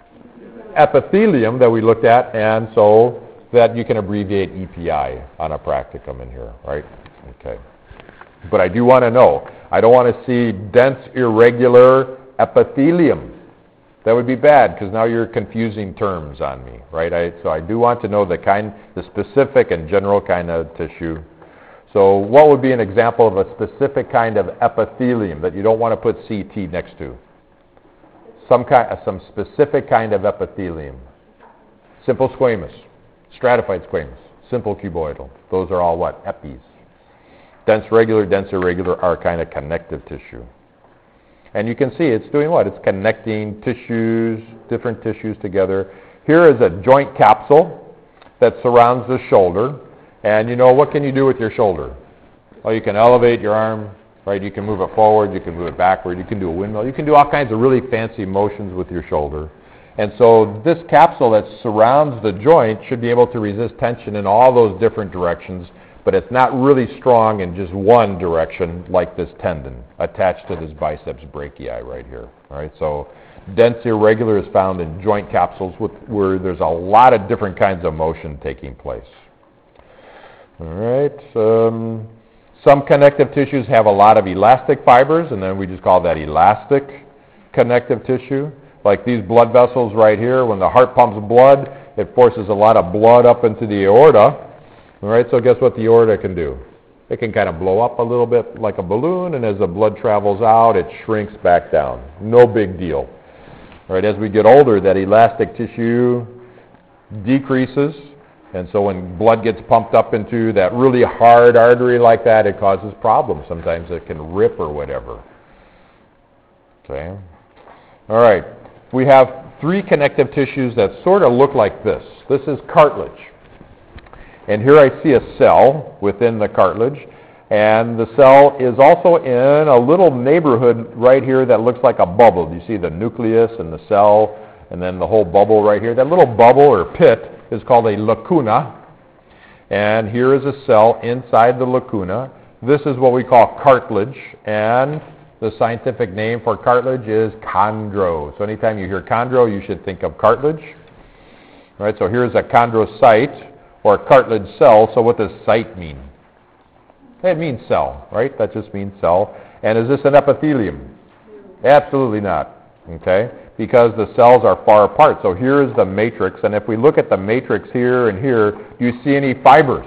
A: Epithelium that we looked at, and so that you can abbreviate E P I on a practicum in here, right? Okay. But I do want to know. I don't want to see dense, irregular epithelium. That would be bad, because now you're confusing terms on me, right? I, so I do want to know the kind, the specific and general kind of tissue. So what would be an example of a specific kind of epithelium that you don't want to put C T next to? Some kind, some specific kind of epithelium. Simple squamous, stratified squamous, simple cuboidal. Those are all what? Epis. Dense regular, dense irregular are kind of connective tissue. And you can see it's doing what? It's connecting tissues, different tissues together. Here is a joint capsule that surrounds the shoulder. And you know, what can you do with your shoulder? Well, you can elevate your arm, right? You can move it forward, you can move it backward, you can do a windmill. You can do all kinds of really fancy motions with your shoulder. And so this capsule that surrounds the joint should be able to resist tension in all those different directions, but it's not really strong in just one direction like this tendon attached to this biceps brachii right here. All right, so dense irregular is found in joint capsules with, where there's a lot of different kinds of motion taking place. All right, um, some connective tissues have a lot of elastic fibers, and then we just call that elastic connective tissue. Like these blood vessels right here, when the heart pumps blood, it forces a lot of blood up into the aorta. All right, so guess what the aorta can do? It can kind of blow up a little bit like a balloon, and as the blood travels out, it shrinks back down. No big deal. All right, as we get older, that elastic tissue decreases, and so when blood gets pumped up into that really hard artery like that, it causes problems. Sometimes it can rip or whatever. Okay. All right. We have three connective tissues that sort of look like this. This is cartilage. And here I see a cell within the cartilage. And the cell is also in a little neighborhood right here that looks like a bubble. You see the nucleus and the cell and then the whole bubble right here. That little bubble or pit is called a lacuna. And here is a cell inside the lacuna. This is what we call cartilage. And the scientific name for cartilage is chondro. So anytime you hear chondro, you should think of cartilage. All right, so here's a chondrocyte or cartilage cell. So what does cyte mean? It means cell, right? That just means cell. And is this an epithelium? Absolutely not, okay? Because the cells are far apart. So here is the matrix, and if we look at the matrix here and here, do you see any fibers?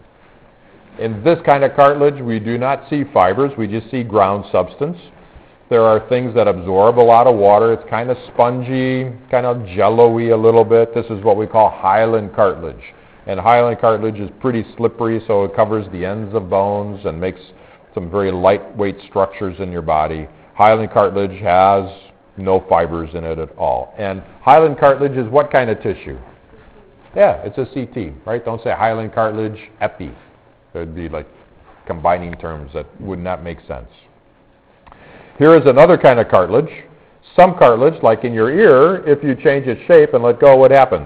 A: In this kind of cartilage, we do not see fibers. We just see ground substance. There are things that absorb a lot of water. It's kind of spongy, kind of jello-y a little bit. This is what we call hyaline cartilage. And hyaline cartilage is pretty slippery, so it covers the ends of bones and makes some very lightweight structures in your body. Hyaline cartilage has no fibers in it at all. And hyaline cartilage is what kind of tissue? Yeah, it's a C T, right? Don't say hyaline cartilage epi. It would be like combining terms that would not make sense. Here is another kind of cartilage. Some cartilage, like in your ear, if you change its shape and let go, what happens?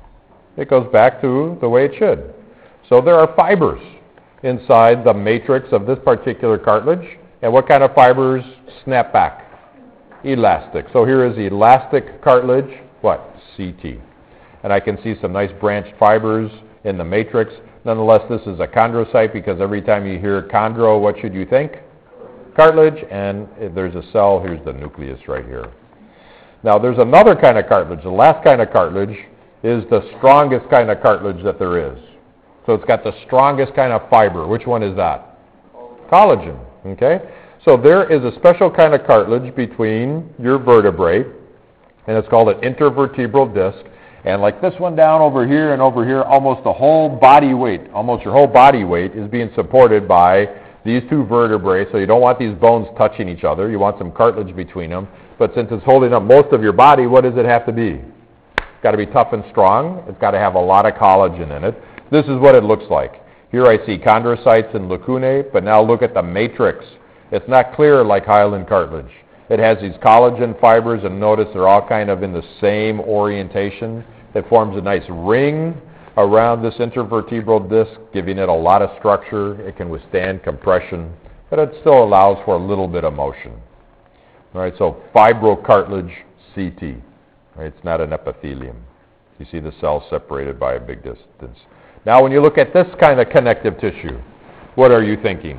A: It goes back to the way it should. So there are fibers inside the matrix of this particular cartilage. And what kind of fibers snap back? Elastic. So here is elastic cartilage, what? C T. And I can see some nice branched fibers in the matrix. Nonetheless, this is a chondrocyte because every time you hear chondro, what should you think? Cartilage, and if there's a cell, here's the nucleus right here. Now, there's another kind of cartilage. The last kind of cartilage is the strongest kind of cartilage that there is. So it's got the strongest kind of fiber. Which one is that? Collagen, okay? So there is a special kind of cartilage between your vertebrae, and it's called an intervertebral disc. And like this one down over here and over here, almost the whole body weight, almost your whole body weight is being supported by these two vertebrae. So you don't want these bones touching each other. You want some cartilage between them. But since it's holding up most of your body, what does it have to be? It's got to be tough and strong. It's got to have a lot of collagen in it. This is what it looks like. Here I see chondrocytes and lacunae, but now look at the matrix. It's not clear like hyaline cartilage. It has these collagen fibers, and notice they're all kind of in the same orientation. It forms a nice ring around this intervertebral disc, giving it a lot of structure. It can withstand compression, but it still allows for a little bit of motion. All right, so fibrocartilage C T. Right, it's not an epithelium. You see the cells separated by a big distance. Now, when you look at this kind of connective tissue, what are you thinking?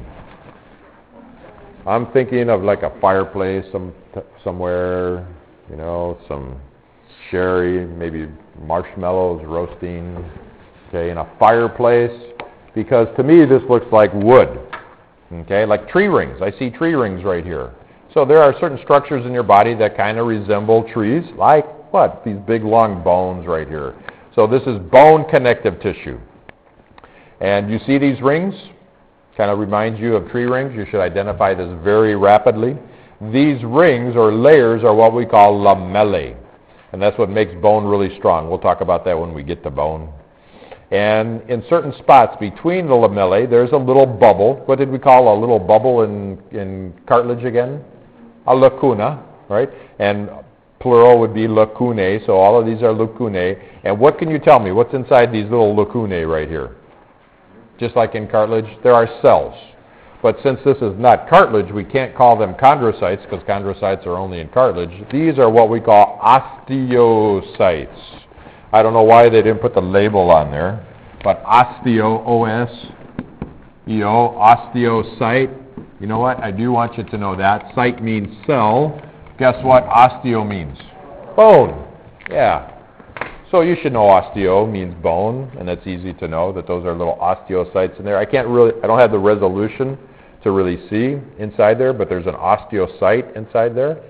A: I'm thinking of like a fireplace some, somewhere, you know, some sherry, maybe marshmallows roasting, okay, in a fireplace, because to me this looks like wood, okay, like tree rings. I see tree rings right here. So there are certain structures in your body that kind of resemble trees, like what? These big long bones right here. So this is bone connective tissue. And you see these rings? Kind of reminds you of tree rings. You should identify this very rapidly. These rings or layers are what we call lamellae. And that's what makes bone really strong. We'll talk about that when we get to bone. And in certain spots between the lamellae, there's a little bubble. What did we call a little bubble in, in cartilage again? A lacuna, right? And plural would be lacunae, so all of these are lacunae. And what can you tell me? What's inside these little lacunae right here? Just like in cartilage, there are cells. But since this is not cartilage, we can't call them chondrocytes because chondrocytes are only in cartilage. These are what we call osteocytes. I don't know why they didn't put the label on there, but osteo, O S E O, osteocyte. You know what? I do want you to know that. Cyte means cell. Guess what osteo means? Bone. Yeah. So you should know osteo means bone, and it's easy to know that those are little osteocytes in there. I can't really, I don't have the resolution to really see inside there, but there's an osteocyte inside there.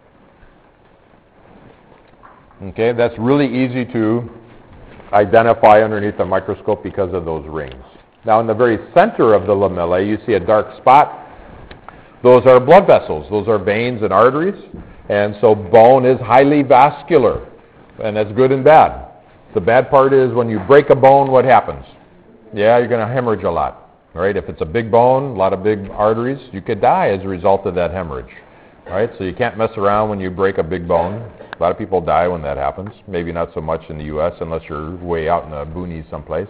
A: Okay, that's really easy to identify underneath the microscope because of those rings. Now in the very center of the lamellae, you see a dark spot. Those are blood vessels. Those are veins and arteries. And so bone is highly vascular. And that's good and bad. The bad part is when you break a bone, what happens? Yeah, you're going to hemorrhage a lot. Right? If it's a big bone, a lot of big arteries, you could die as a result of that hemorrhage. Right? So you can't mess around when you break a big bone. A lot of people die when that happens. Maybe not so much in the U S unless you're way out in the boonies someplace.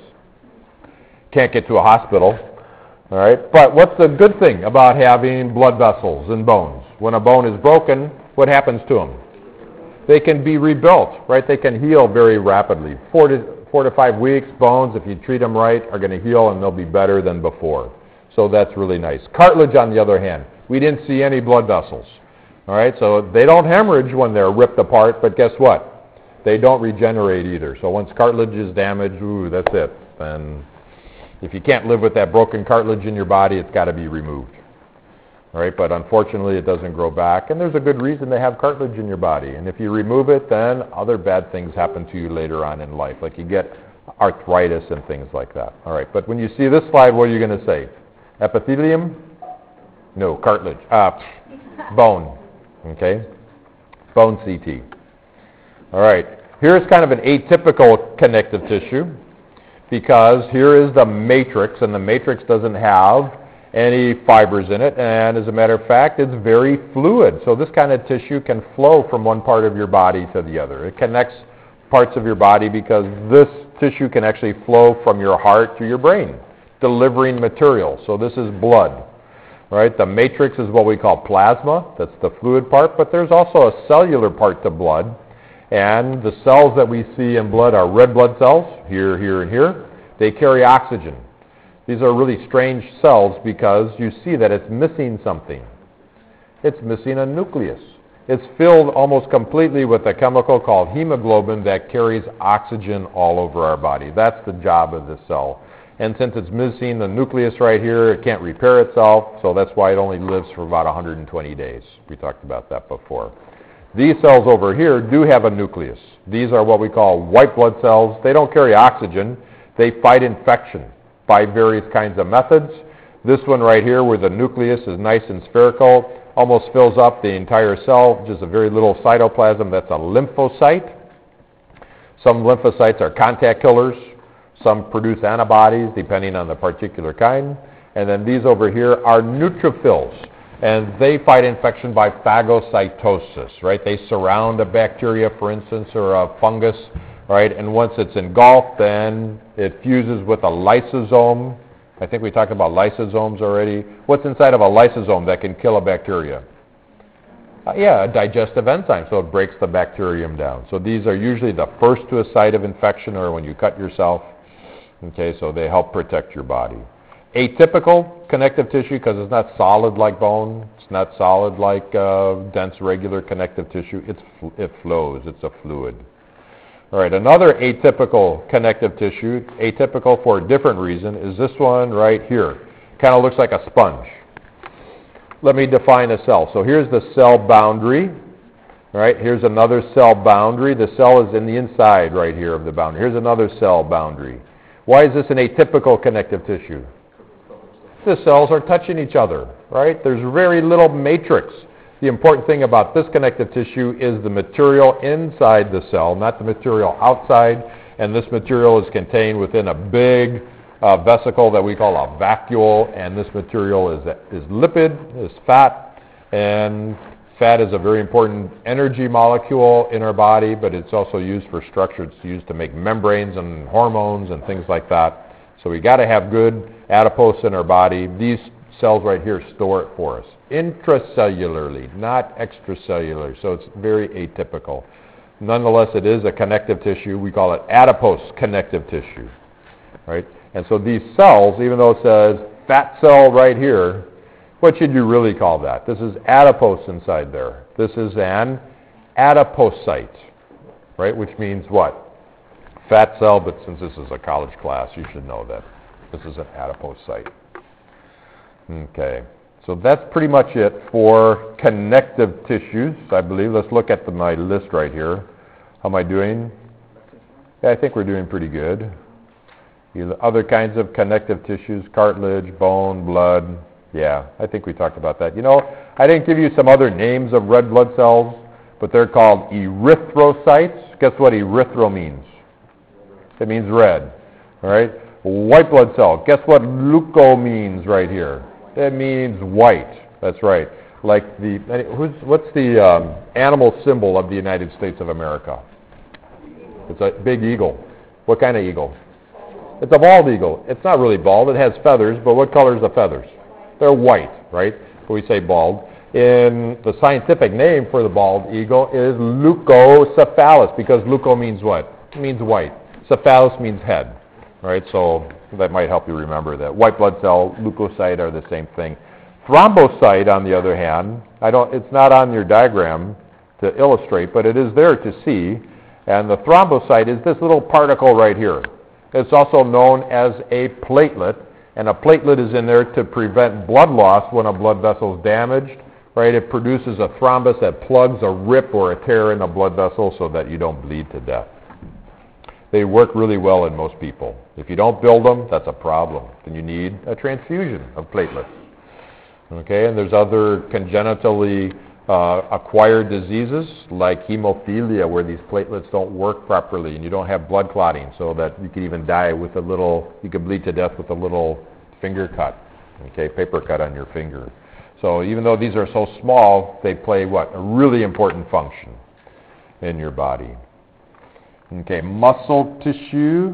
A: Can't get to a hospital. All right? But what's the good thing about having blood vessels and bones? When a bone is broken, what happens to them? They can be rebuilt, right? They can heal very rapidly. Four to, four to five weeks, bones, if you treat them right, are going to heal and they'll be better than before. So that's really nice. Cartilage, on the other hand, we didn't see any blood vessels. All right, so they don't hemorrhage when they're ripped apart, but guess what? They don't regenerate either. So once cartilage is damaged, ooh, that's it. And if you can't live with that broken cartilage in your body, it's got to be removed. All right, but unfortunately, it doesn't grow back, and there's a good reason to have cartilage in your body. And if you remove it, then other bad things happen to you later on in life, like you get arthritis and things like that. All right, but when you see this slide, what are you going to say? Epithelium? No, cartilage. Uh, bone. Okay, bone C T. All right, here's kind of an atypical connective tissue because here is the matrix, and the matrix doesn't have any fibers in it, and as a matter of fact, it's very fluid. So this kind of tissue can flow from one part of your body to the other. It connects parts of your body because this tissue can actually flow from your heart to your brain, delivering material. So this is blood. Right? The matrix is what we call plasma. That's the fluid part, but there's also a cellular part to blood. And the cells that we see in blood are red blood cells, here, here, and here. They carry oxygen. These are really strange cells because you see that it's missing something. It's missing a nucleus. It's filled almost completely with a chemical called hemoglobin that carries oxygen all over our body. That's the job of the cell. And since it's missing the nucleus right here, it can't repair itself, so that's why it only lives for about one hundred twenty days. We talked about that before. These cells over here do have a nucleus. These are what we call white blood cells. They don't carry oxygen. They fight infection by various kinds of methods. This one right here where the nucleus is nice and spherical almost fills up the entire cell, just a very little cytoplasm. That's a lymphocyte. Some lymphocytes are contact killers. Some produce antibodies depending on the particular kind. And then these over here are neutrophils. And they fight infection by phagocytosis, right? They surround a bacteria, for instance, or a fungus, right? And once it's engulfed, then it fuses with a lysosome. I think we talked about lysosomes already. What's inside of a lysosome that can kill a bacteria? Uh, yeah, a digestive enzyme, so it breaks the bacterium down. So these are usually the first to a site of infection or when you cut yourself. Okay, so they help protect your body. Atypical connective tissue because it's not solid like bone. It's not solid like uh, dense regular connective tissue. It's it flows. It's a fluid. All right, another atypical connective tissue, atypical for a different reason, is this one right here. Kind of looks like a sponge. Let me define a cell. So here's the cell boundary. All right, here's another cell boundary. The cell is in the inside right here of the boundary. Here's another cell boundary. Why is this an atypical connective tissue? The cells are touching each other, right? There's very little matrix. The important thing about this connective tissue is the material inside the cell, not the material outside. And this material is contained within a big uh, vesicle that we call a vacuole. And this material is, is lipid, is fat. And fat is a very important energy molecule in our body, but it's also used for structure. It's used to make membranes and hormones and things like that. So we got to have good adipose in our body. These cells right here store it for us intracellularly, not extracellular. So it's very atypical. Nonetheless, it is a connective tissue. We call it adipose connective tissue, right? And so these cells, even though it says fat cell right here, what should you really call that? This is adipose inside there. This is an adipocyte, right? Which means what? Fat cell, but since this is a college class, you should know that this is an adipocyte. Okay, so that's pretty much it for connective tissues, I believe. Let's look at the, my list right here. How am I doing? Yeah, I think we're doing pretty good. Other kinds of connective tissues, cartilage, bone, blood. Yeah, I think we talked about that. You know, I didn't give you some other names of red blood cells, but they're called erythrocytes. Guess what erythro means? It means red, all right? White blood cell. Guess what leuco means right here? It means white. That's right. Like the, who's, what's the um, animal symbol of the United States of America? It's a big eagle. What kind of eagle? It's a bald eagle. It's not really bald. It has feathers, but what color is the feathers? They're white, right? We say bald. In the scientific name for the bald eagle is leucocephalus, because leuco means what? It means white. Cephalus means head, right? So that might help you remember that. White blood cell, leukocyte are the same thing. Thrombocyte, on the other hand, I don't. It's not on your diagram to illustrate, but it is there to see. And the thrombocyte is this little particle right here. It's also known as a platelet. And a platelet is in there to prevent blood loss when a blood vessel is damaged, right? It produces a thrombus that plugs a rip or a tear in a blood vessel so that you don't bleed to death. They work really well in most people. If you don't build them, that's a problem. Then you need a transfusion of platelets. Okay, and there's other congenitally uh, acquired diseases like hemophilia where these platelets don't work properly and you don't have blood clotting, so that you can even die with a little, you can bleed to death with a little finger cut, okay, paper cut on your finger. So even though these are so small, they play what? A really important function in your body. Okay, muscle tissue.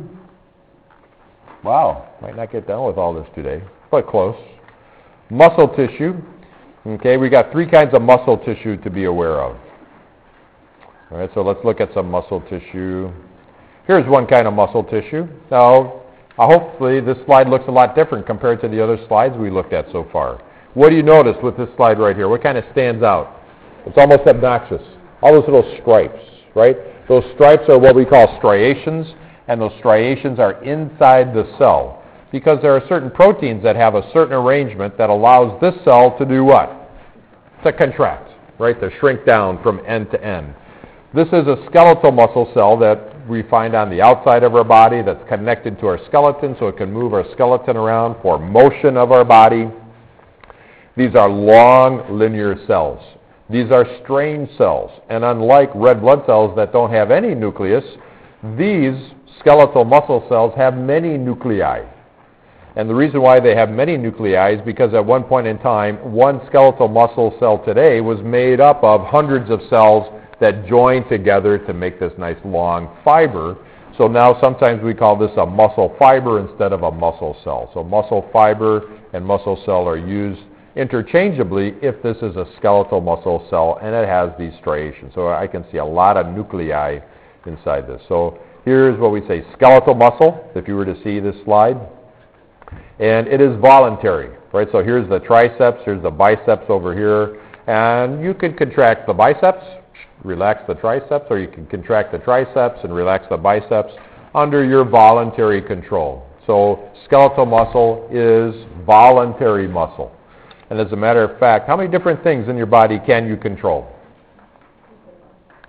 A: Wow, might not get done with all this today, but close. Muscle tissue. Okay, we got three kinds of muscle tissue to be aware of. All right, so let's look at some muscle tissue. Here's one kind of muscle tissue. Now, uh, hopefully this slide looks a lot different compared to the other slides we looked at so far. What do you notice with this slide right here? What kind of stands out? It's almost obnoxious. All those little stripes, right? Those stripes are what we call striations, and those striations are inside the cell, because there are certain proteins that have a certain arrangement that allows this cell to do what? To contract, right? To shrink down from end to end. This is a skeletal muscle cell that we find on the outside of our body that's connected to our skeleton, so it can move our skeleton around for motion of our body. These are long linear cells. These are strange cells, and unlike red blood cells that don't have any nucleus, these skeletal muscle cells have many nuclei. And the reason why they have many nuclei is because at one point in time, one skeletal muscle cell today was made up of hundreds of cells that join together to make this nice long fiber. So now sometimes we call this a muscle fiber instead of a muscle cell. So muscle fiber and muscle cell are used interchangeably if this is a skeletal muscle cell and it has these striations. So I can see a lot of nuclei inside this. So here's what we say skeletal muscle, if you were to see this slide. And it is voluntary, right? So here's the triceps, here's the biceps over here. And you can contract the biceps, relax the triceps, or you can contract the triceps and relax the biceps under your voluntary control. So skeletal muscle is voluntary muscle. And as a matter of fact, how many different things in your body can you control?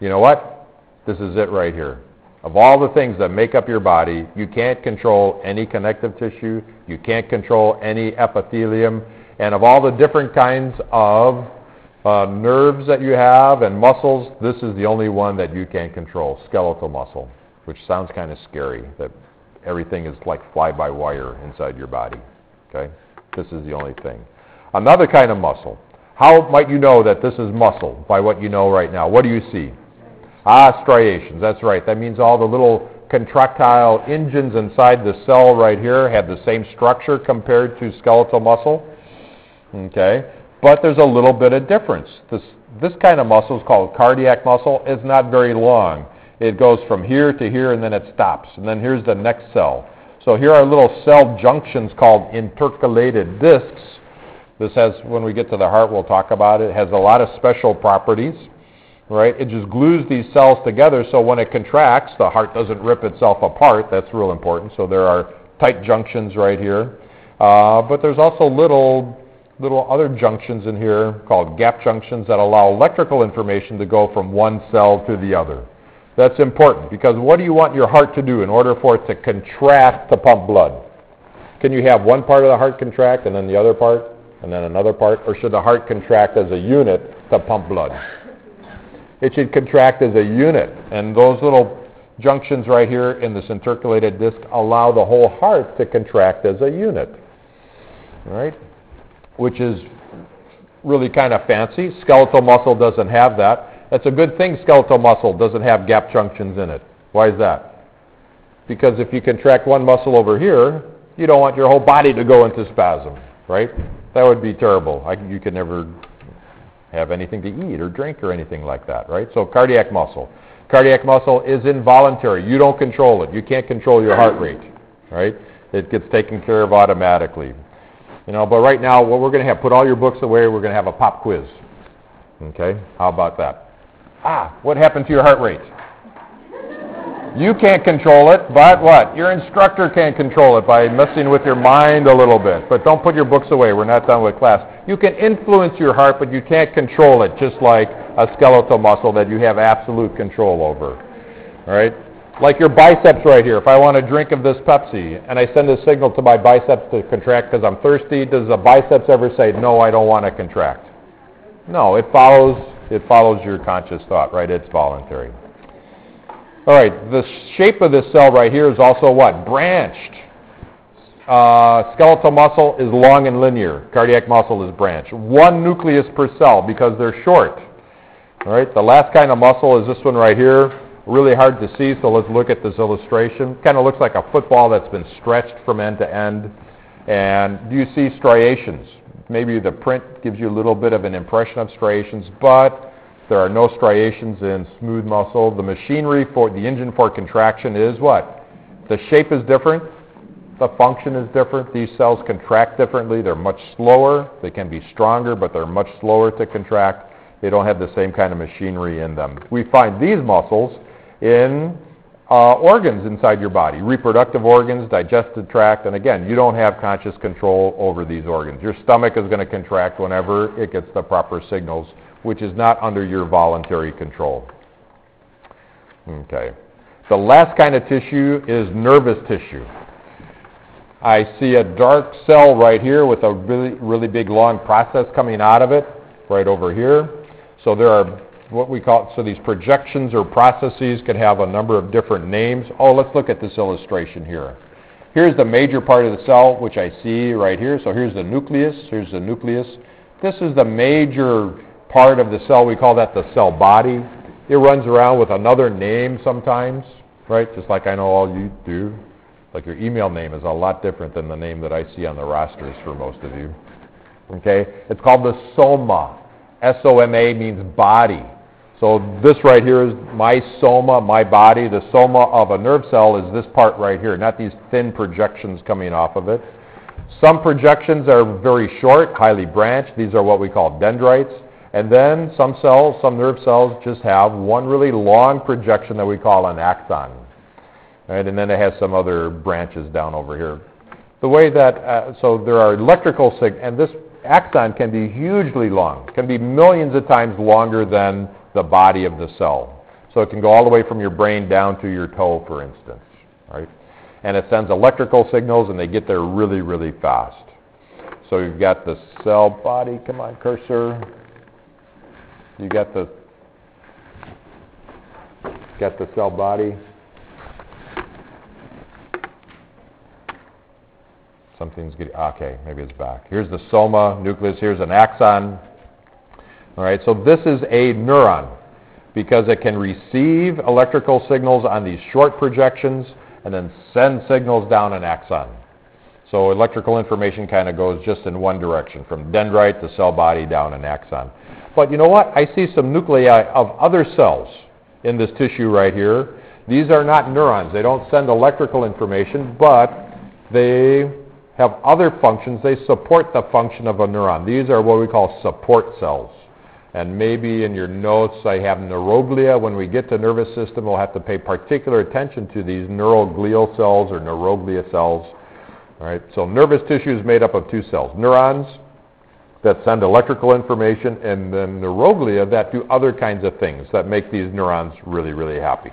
A: You know what? This is it right here. Of all the things that make up your body, you can't control any connective tissue, you can't control any epithelium, and of all the different kinds of uh, nerves that you have and muscles, this is the only one that you can't control, skeletal muscle, which sounds kind of scary, that everything is like fly-by-wire inside your body, okay? This is the only thing. Another kind of muscle. How might you know that this is muscle by what you know right now? What do you see? Ah, striations, that's right. That means all the little contractile engines inside the cell right here have the same structure compared to skeletal muscle. Okay, but there's a little bit of difference. This, this kind of muscle is called cardiac muscle. It's not very long. It goes from here to here and then it stops. And then here's the next cell. So here are little cell junctions called intercalated discs. This has, when we get to the heart, we'll talk about it. It has a lot of special properties. Right? It just glues these cells together so when it contracts, the heart doesn't rip itself apart. That's real important. So there are tight junctions right here. Uh, but there's also little, little other junctions in here called gap junctions that allow electrical information to go from one cell to the other. That's important because what do you want your heart to do in order for it to contract to pump blood? Can you have one part of the heart contract and then the other part and then another part? Or should the heart contract as a unit to pump blood? It should contract as a unit, and those little junctions right here in this intercalated disc allow the whole heart to contract as a unit, right? Which is really kind of fancy. Skeletal muscle doesn't have that. That's a good thing skeletal muscle doesn't have gap junctions in it. Why is that? Because if you contract one muscle over here, you don't want your whole body to go into spasm, right? That would be terrible. I, you could never have anything to eat or drink or anything like that, right? So cardiac muscle. Cardiac muscle is involuntary. You don't control it. You can't control your heart rate, right? It gets taken care of automatically. You know, but right now, what we're going to have, put all your books away, we're going to have a pop quiz. Okay? How about that? Ah, what happened to your heart rate? You can't control it, but what? Your instructor can't control it by messing with your mind a little bit. But don't put your books away. We're not done with class. You can influence your heart, but you can't control it, just like a skeletal muscle that you have absolute control over. All right? Like your biceps right here. If I want to drink of this Pepsi, and I send a signal to my biceps to contract because I'm thirsty, does the biceps ever say, no, I don't want to contract? No, it follows, it follows your conscious thought, right? It's voluntary. All right, the shape of this cell right here is also what? Branched. Uh, skeletal muscle is long and linear. Cardiac muscle is branched. One nucleus per cell because they're short. All right, the last kind of muscle is this one right here. Really hard to see, so let's look at this illustration. Kind of looks like a football that's been stretched from end to end. And do you see striations? Maybe the print gives you a little bit of an impression of striations, but there are no striations in smooth muscle. The machinery for the engine for contraction is what? The shape is different. The function is different. These cells contract differently. They're much slower. They can be stronger, but they're much slower to contract. They don't have the same kind of machinery in them. We find these muscles in uh, organs inside your body, reproductive organs, digestive tract, and again, you don't have conscious control over these organs. Your stomach is going to contract whenever it gets the proper signals, which is not under your voluntary control. Okay. The last kind of tissue is nervous tissue. I see a dark cell right here with a really, really big long process coming out of it, right over here. So there are what we call, so these projections or processes could have a number of different names. Oh, let's look at this illustration here. Here's the major part of the cell, which I see right here. So here's the nucleus. Here's the nucleus. This is the major part of the cell. We call that the cell body. It runs around with another name sometimes, right? Just like I know all you do. Like your email name is a lot different than the name that I see on the rosters for most of you. Okay? It's called the soma. S O M A means body. So this right here is my soma, my body. The soma of a nerve cell is this part right here, not these thin projections coming off of it. Some projections are very short, highly branched. These are what we call dendrites. And then some cells, some nerve cells just have one really long projection that we call an axon. Right? And then it has some other branches down over here. The way that, uh, so there are electrical signals, and this axon can be hugely long, can be millions of times longer than the body of the cell. So it can go all the way from your brain down to your toe, for instance, right? And it sends electrical signals, and they get there really, really fast. So you've got the cell body. Come on, cursor. You got the got the cell body. Something's getting, okay, maybe it's back. Here's the soma, nucleus. Here's an axon. All right, so this is a neuron because it can receive electrical signals on these short projections and then send signals down an axon. So electrical information kind of goes just in one direction, from dendrite to cell body down an axon. But you know what? I see some nuclei of other cells in this tissue right here. These are not neurons. They don't send electrical information, but they have other functions. They support the function of a neuron. These are what we call support cells. And maybe in your notes I have neuroglia. When we get to nervous system, we'll have to pay particular attention to these neural glial cells or neuroglia cells. All right, so nervous tissue is made up of two cells, neurons that send electrical information, and then neuroglia that do other kinds of things that make these neurons really, really happy.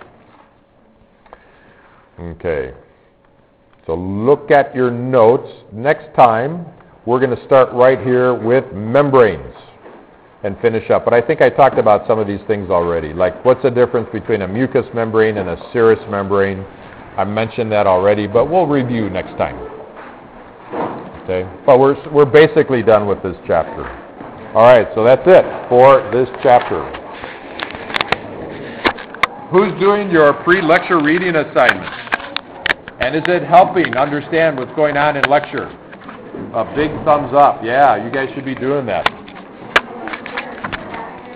A: Okay, so look at your notes. Next time, we're going to start right here with membranes and finish up. But I think I talked about some of these things already, like what's the difference between a mucous membrane and a serous membrane. I mentioned that already, but we'll review next time. Okay, but we're, we're basically done with this chapter. All right, so that's it for this chapter. Who's doing your pre-lecture reading assignment? And is it helping understand what's going on in lecture? A big thumbs up. Yeah, you guys should be doing that.